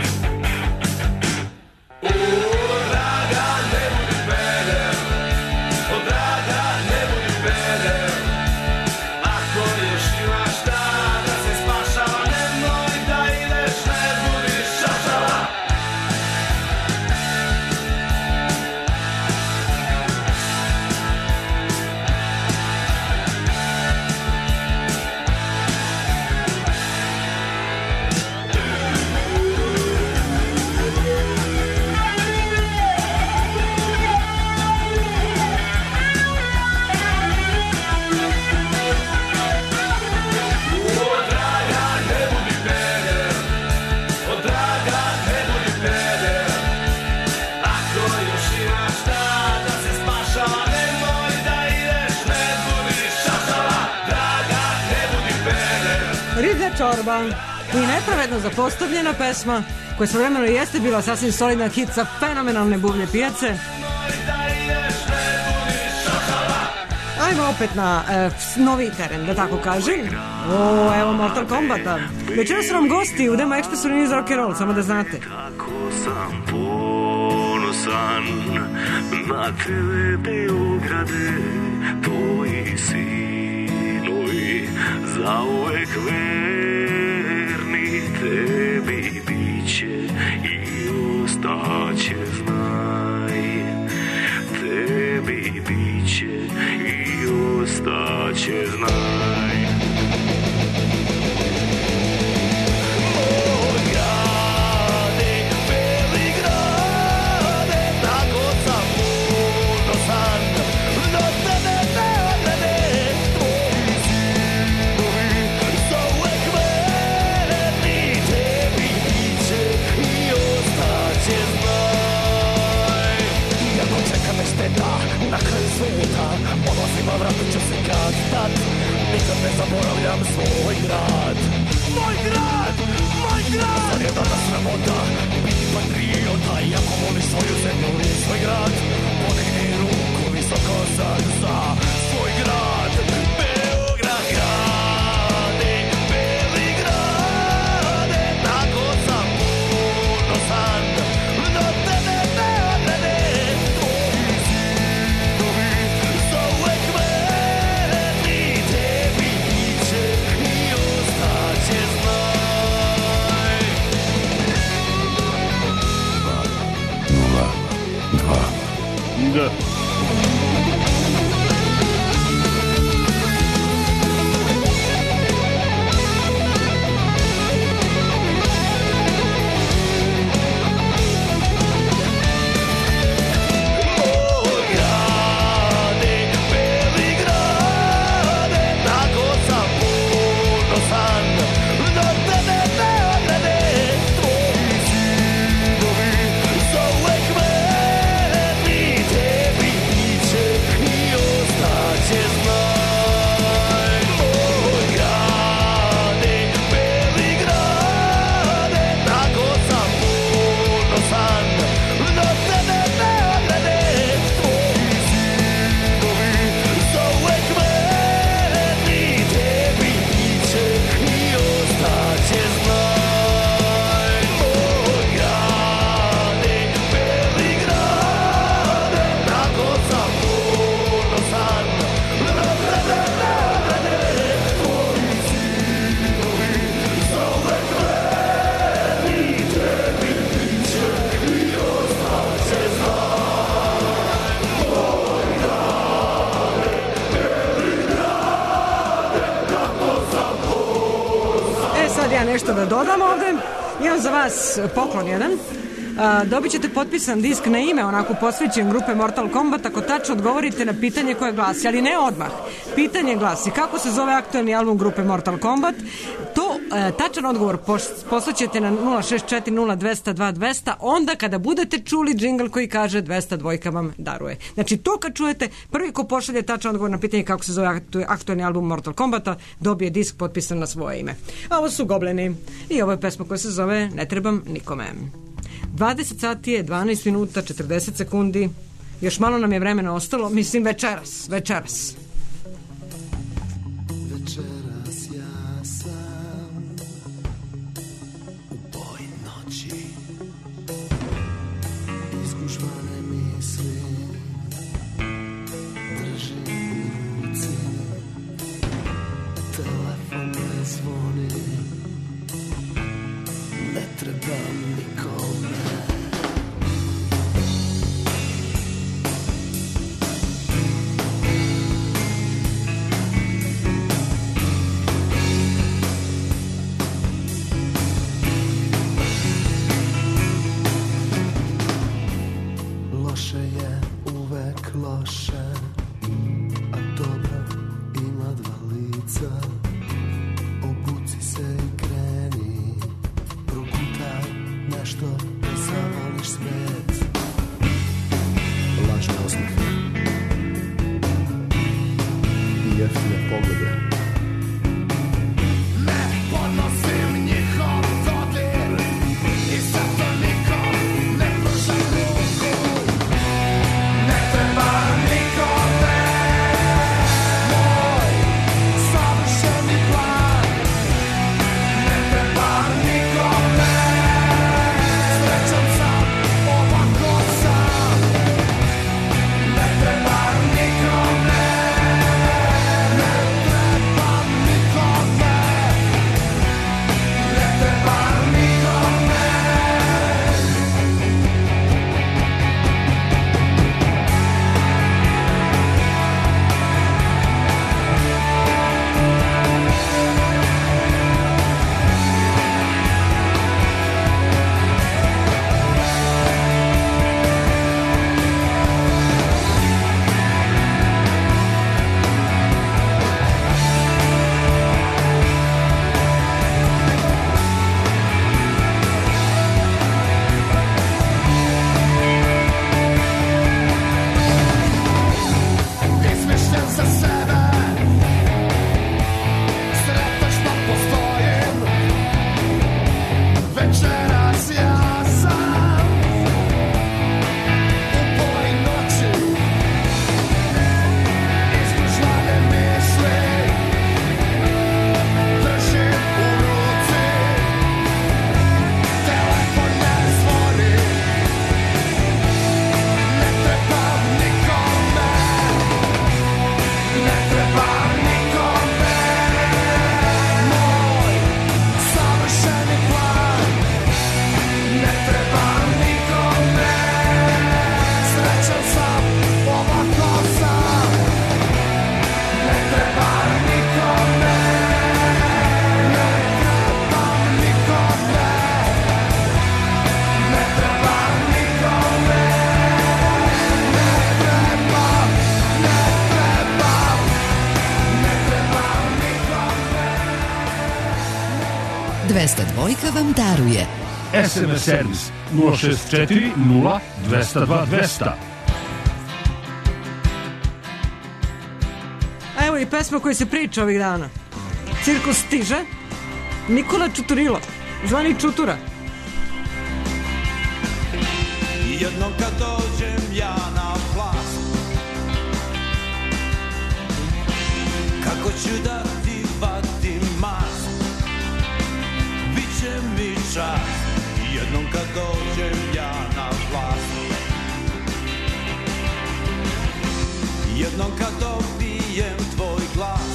Draga, ne budi peder, o draga, ne budi peder. Ako još imaš šta da se spašava, nemoj da ideš, ne budiš šašava. Riblja čorba i nepravedno zapostavljena pesma koja svojevremeno jeste bila sasvim solidna hit sa fenomenalne Bublje pijace. Ajmo opet na novi teren, da tako kažem. Evo Mortal Kombata. Večera su nam gosti u Demo Expressu Riniz Rock'n'Roll, samo da znate. Kako sam ponosan na tebe, Beograde, tvoji sinovi zauvek verni tebi biće i ostaće, znaj. Tebi biće i ostaće, znaj. Na kraju sveta odlazim, a vratit ću se kad tad. Nikad G. Nešto da dodam ovde. Imam za vas poklon jedan. Dobit ćete potpisan disk na ime, onako posvećen grupe Mortal Kombat, ako tačno odgovorite na pitanje koje glasi, ali ne odmah. Pitanje glasi, kako se zove aktualni album grupe Mortal Kombat? To tačan odgovor poslaćete na 0640200 onda kada budete čuli džingl koji kaže 202 vam daruje. Znači to kad čujete, prvi ko pošalje tačan odgovor na pitanje kako se zove aktualni album Mortal Kombata, dobije disk potpisan na svoje ime. A ovo su Gobleni i ovo je pesma koja se zove Ne trebam nikome. 20 sati je 12 minuta 40 sekundi. Još malo nam je vremena ostalo. Mislim večeras. Večeras ja sam u boj noći, izgužvane misli držim u ruci, telefon ne zvoni, ne trebam nikome. Loše je uvek loše, a dobro ima dva lica. Obuci se i kreni, progutaj nešto 202 vam daruje. SMS servis 064 0 202 200. A evo i pesma koja se priča ovih dana. Cirkus stiže. Nikola Čuturilo, zvani Čutura. Jednom kad dođem ja na vlast, kako ću da ti vatim mas, biće mi čast. Jednom kad dođem ja na vlast, jednom kad dobijem tvoj glas,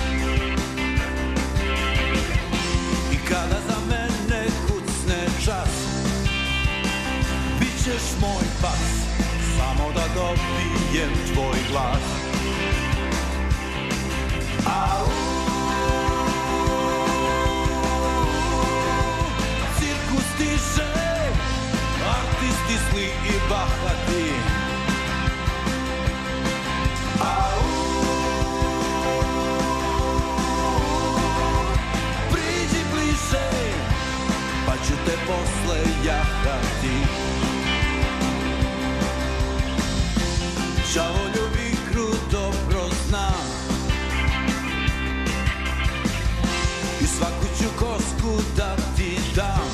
i kada za mene kucne čas, bićeš moj pas, samo da dobijem tvoj glas. Au, cirkus stiže, artisti zli i bahati. Au, priđi bliže, pa ću te posle jahati. Đavolju igru dobro znam i svaku ću kosku da ti dam.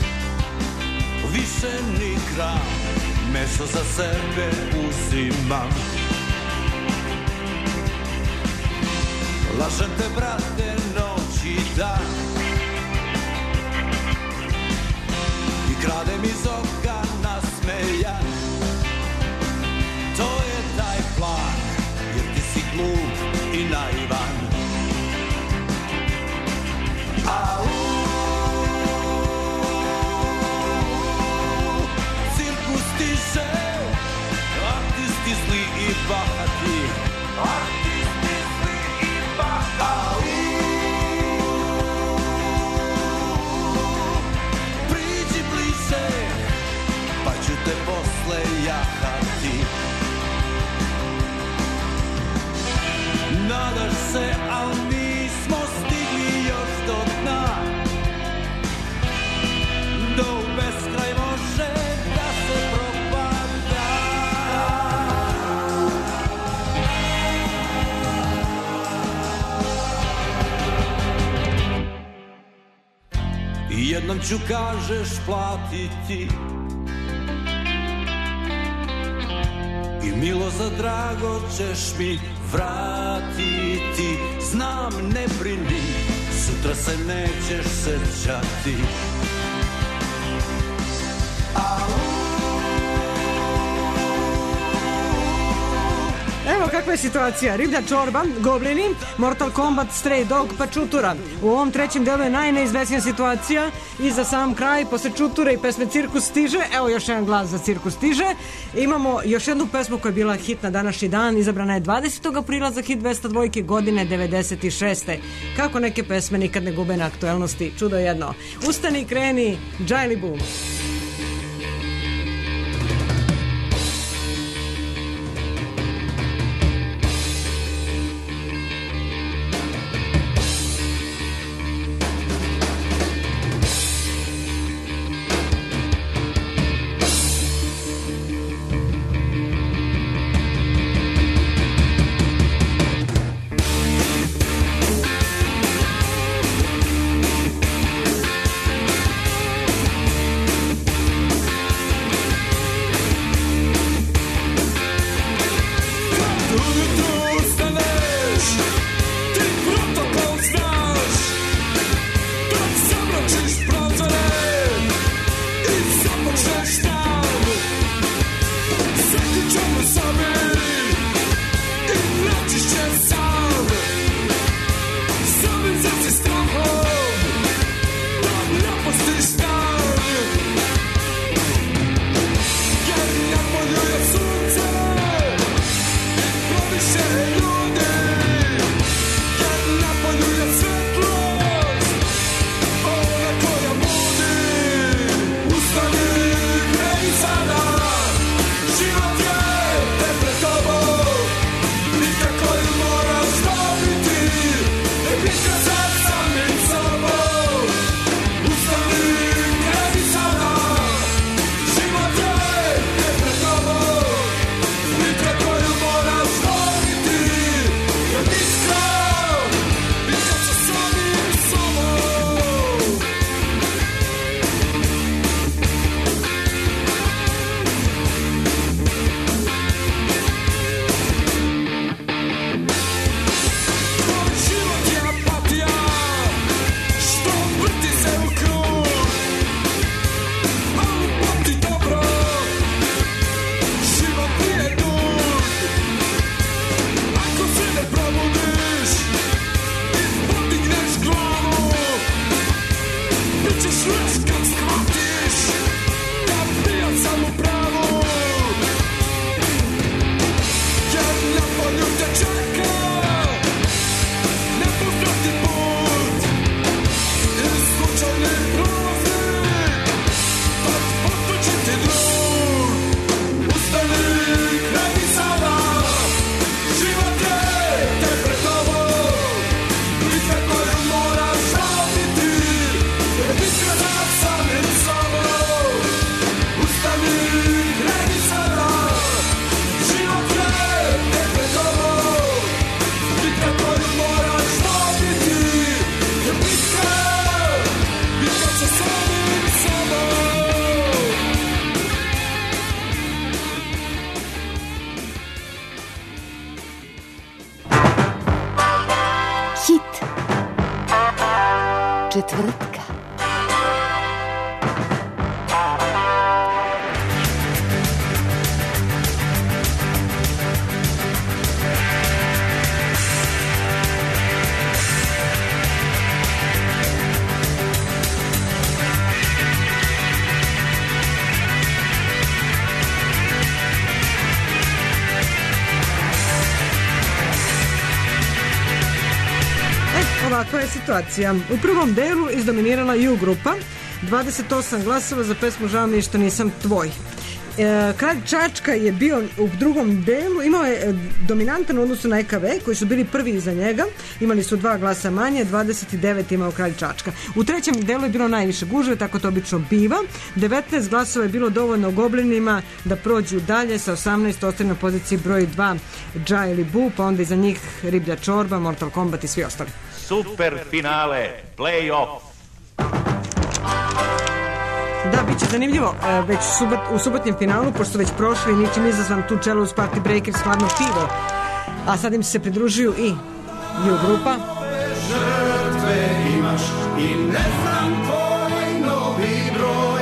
Više ni gram, meso za sebe uzimam. Lažem te, brate, noć i dan i kradem iz oka nasmejan. To je taj plan, jer ti si glup i naivan. Au, cirkus stiže, artisti zli i bahati. Artisti zli i bahati. Priđi bliže, pa ću te posle jahati. Nadaš se, al nismo stigli još do dna, do u beskraj može da se propada. I jednom ću, kažeš, platiti i milo za drago ćeš mi vratiti. Znam, ne brini, sutra se nećeš sećati. Evo kakva je situacija. Riblja čorba, goblini, Mortal Kombat, Stray Dog pa Čutura. U ovom trećem delu je najneizvesnija situacija i za sam kraj, posle Čuture i pesme Cirkus stiže, evo još jedan glas za Cirkus stiže. Imamo još jednu pesmu koja je bila hit na današnji dan, izabrana je 20. aprila za hit 202 godine 96. Kako neke pesme nikad ne gube na aktuelnosti, čudo jedno. Ustani i kreni, Džajli Bum. kad shvatiš da prijat sam u pravu, jer na polju te čeka nepoznati put i slučajni prolazi, tad potvrđi ti drug. Ustani, kreni sada, život je tek pred tobom, bitka koju moraš voditi, je bitka nad samim sobom. Ustani, kreni sada, život je tek pred tobom, bitka koju moraš voditi, je bitka sa samim sobom. Hit četvrtka. Ovakva je situacija. U prvom delu izdominirala U grupa, 28 glasova za pesmu Žao mi je što nisam tvoj. Kralj Čačka je bio u drugom delu, imao je dominantan u odnosu na EKV koji su bili prvi iza njega, imali su 2 glasa manje, 29 imao Kralj Čačka. U trećem delu je bilo najviše gužve, tako to obično biva. 19 glasova je bilo dovoljno Goblinima da prođu dalje, sa 18 ostali na poziciji broj 2 Dža ili Bu, pa onda iza njih Riblja čorba, Mortal Kombat i svi ostali. Super finale, play-off. Da, bit će zanimljivo već u subotnjem finalu, pošto su već prošli ničim izazvan tu Cellos Party Breakers, Hladno pivo, a sad im se pridružuju i U grupa. Žrtve imaš i ne znam tvoj novi broj.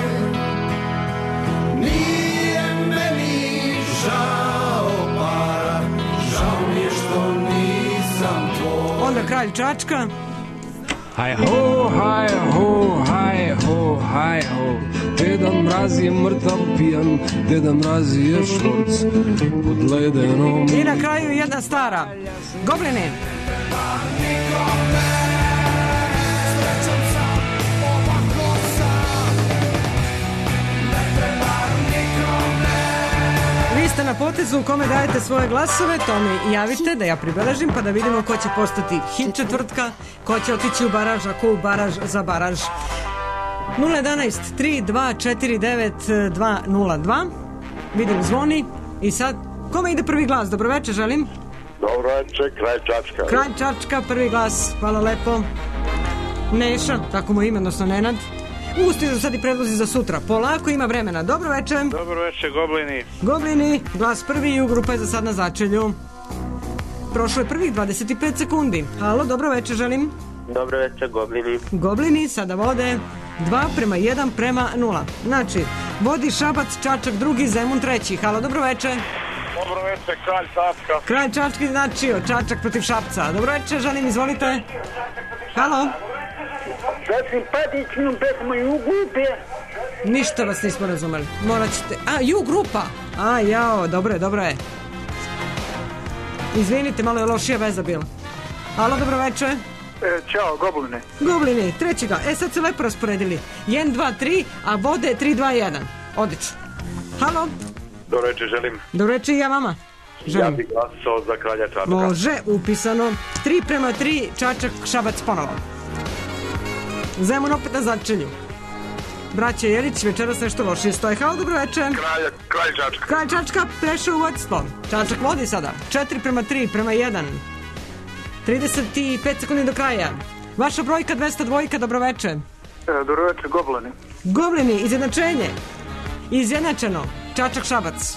Nije meni žao para, žao mi je što nisam tvoj. Onda Kralj Čačka. Haj ho, haj ho, haj ho, haj ho. Deda Mraz je mrtav pijan, Deda Mraz je švorc pod ledenom. I na kraju jedna stara, Goblini. Vi ste na potezu u kome dajete svoje glasove, to mi javite da ja pribeležim pa da vidimo ko će postati hit četvrtka, ko će otići u baraž, a ko u baraž za baraž. 011 3249 202. Vidim zvoni i sad kome ide prvi glas? Dobro večer, želim. Dobro večer, Kralj Čačka. Kralj Čačka, prvi glas, hvala lepo. Neša, tako mu ime, odnosno Nenad. Stižu sad i predlozi za sutra. Polako, ima vremena. Dobro večer. Dobro večer, Goblini. Goblini, glas prvi i U grupa je za sad na začelju. Prošlo je prvih 25 sekundi. Halo, dobro večer, želim. Dobro večer, Goblini. Goblini sada vode 2:1:0. Znači, vodi Šabac, Čačak drugi, Zemun treći. Halo, dobro večer. Dobro večer, Kralj Čačka. Kralj Čački značio, Čačak protiv Šapca. Dobro večer, želim, izvolite. Halo. Za simpatičnu pesmu U grupe. Ništa vas nismo razumeli. Morat ćete... U grupa. Jao, dobro je. Izvinite, malo je lošija veza bila. Halo, dobro večer. Ćao, Goblini. Goblini, treći ga. Sad se lepo rasporedili. 1, 2, 3, a vode 3, 2, 1. Odlično. Halo. Dobro večer, želim. Dobro večer i ja vama. Želim. Ja bih glasao za Kralja Čačka. Može, upisano. 3:3, Čačak, Šabac ponovo. Zemun opet na začelju. Braća Jelić, večeras nešto lošije stoje. Halo, dobro večer. Kralj Čačka. Kralj Čačka prešao u vodstvo. Čačak vodi sada. 4:3:1. 35 sekundi do kraja. Vaša brojka 202, dobro večer. Dobro večer, Goblini. Goblini, izjednačenje. Izjednačeno. Čačak, Šabac.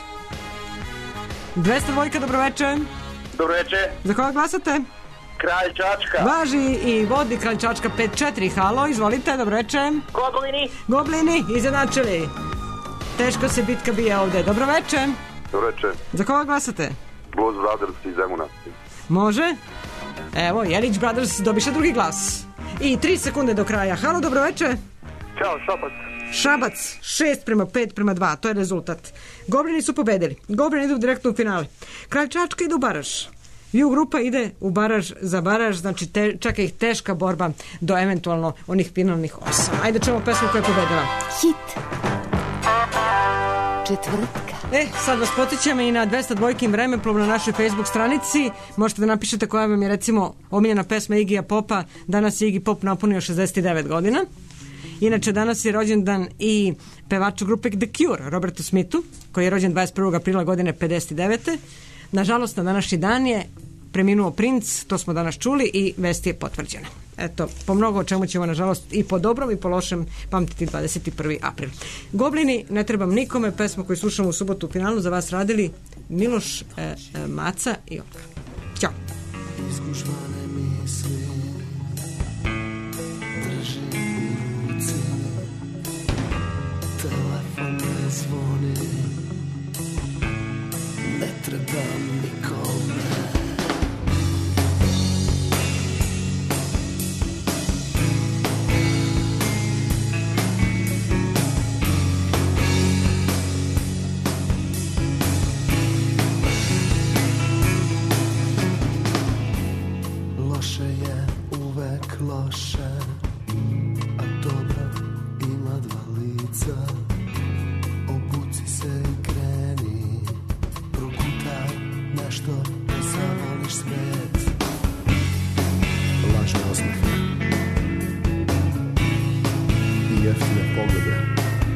202, dobro večer. Dobro večer. Za koga glasate? Kralj Čačka. Važi i vodi Kralj Čačka 5:4. Halo, izvolite, dobro večer. Goblini, izjednačili. Teško se bitka bije ovde. Dobro večer. Dobro večer. Za koga glasate? Blues Brothers iz Zemuna. Može. Evo, Jelić Brothers dobiše drugi glas. I 3 sekunde do kraja. Halo, dobro večer. Ćao, Šabac. Šabac 6:5:2, to je rezultat. Goblini su pobedili. Goblini idu direktno u finale. Kralj Čačka ide u baraž. View grupa ide u baraž za baraž, znači čeka ih teška borba do eventualno onih finalnih 8. Ajde čujemo pesmu koja je pobedila. Hit četvrtka. Sad vas potičemo i na 202 Vremeplov na našoj Facebook stranici. Možete da napišete koja vam je recimo omiljena pesma Iggyja Popa. Danas je Iggy Pop napunio 69 godina. Inače, danas je rođendan i pevaču grupe The Cure, Robertu Smithu, koji je rođen 21. aprila godine 59. Nažalost, na današnji dan je preminuo Prince, to smo danas čuli i vest je potvrđena. Eto, po mnogo o čemu ćemo, nažalost, i po dobrom i po lošem pamtiti 21. april. Goblini, ne trebam nikome, pesmu koju slušamo u subotu u finalu, za vas radili Miloš, Maca i Olga. Ćao. Izgužvane misli držim u ruci, telefon ne zvoni, ne trebam nikome. Loše je uvek loše, a dobro ima dva lica. Obuci se i kreni, prokutaj nešto da zavoliš svet. Lažne osmehe i jeftine poglede.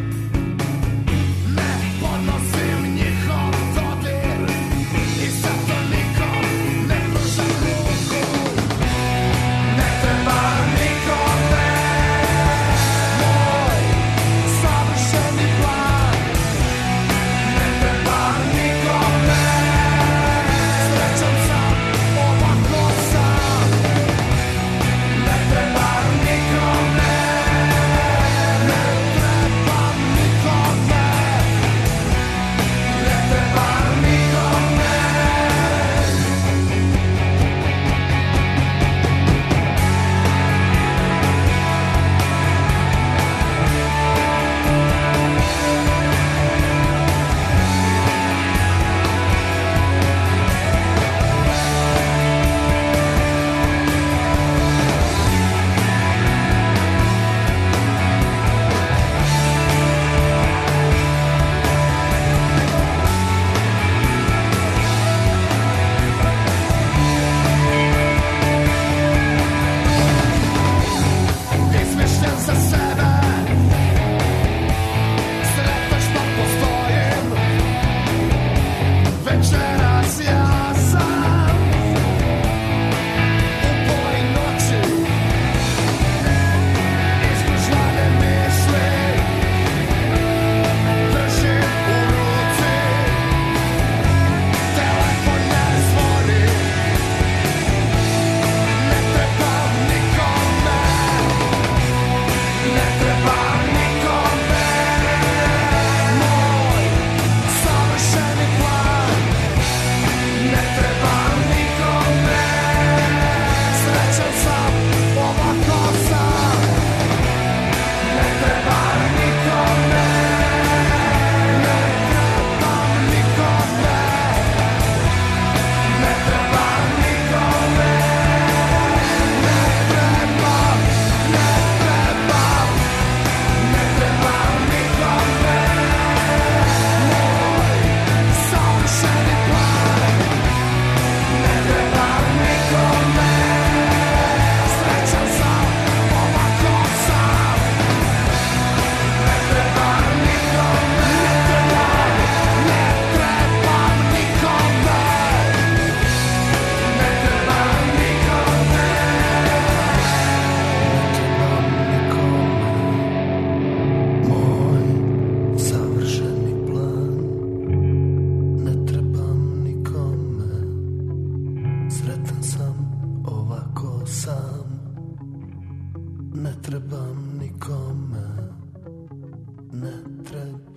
Ne podnosim njihov dodir i sad to nikom ne pružam ruku. Ne treba nikome moj savršeni plan. Ne treba nikome, srećan sam, ovako sam. Ne treba nikome, ne treba nikome, ne treba nikome. Izmišljam za sebe, sretan što postojim. Večeras ja sam u boji noći, izgužvane misli držim u ruci. Telefon ne zvoni, ne trebam nikome. Ne treba nikome moj savršeni plan. Ne treba nikome, srećan sam, ovako sam. Ne treba nikome, ne trebam nikome, ne treba nikome, ne trebam, ne trebam. Ne trebam nikome moj savršeni plan. Ne trebam nikome, srećan sam, ovako sam. Ne trebam nikome, ne trebam nikome, ne trebam nikome, moj savršeni plan. Ne trebam nikome, sretan sam, ovako sam. Ne trebam nikome, ne trebam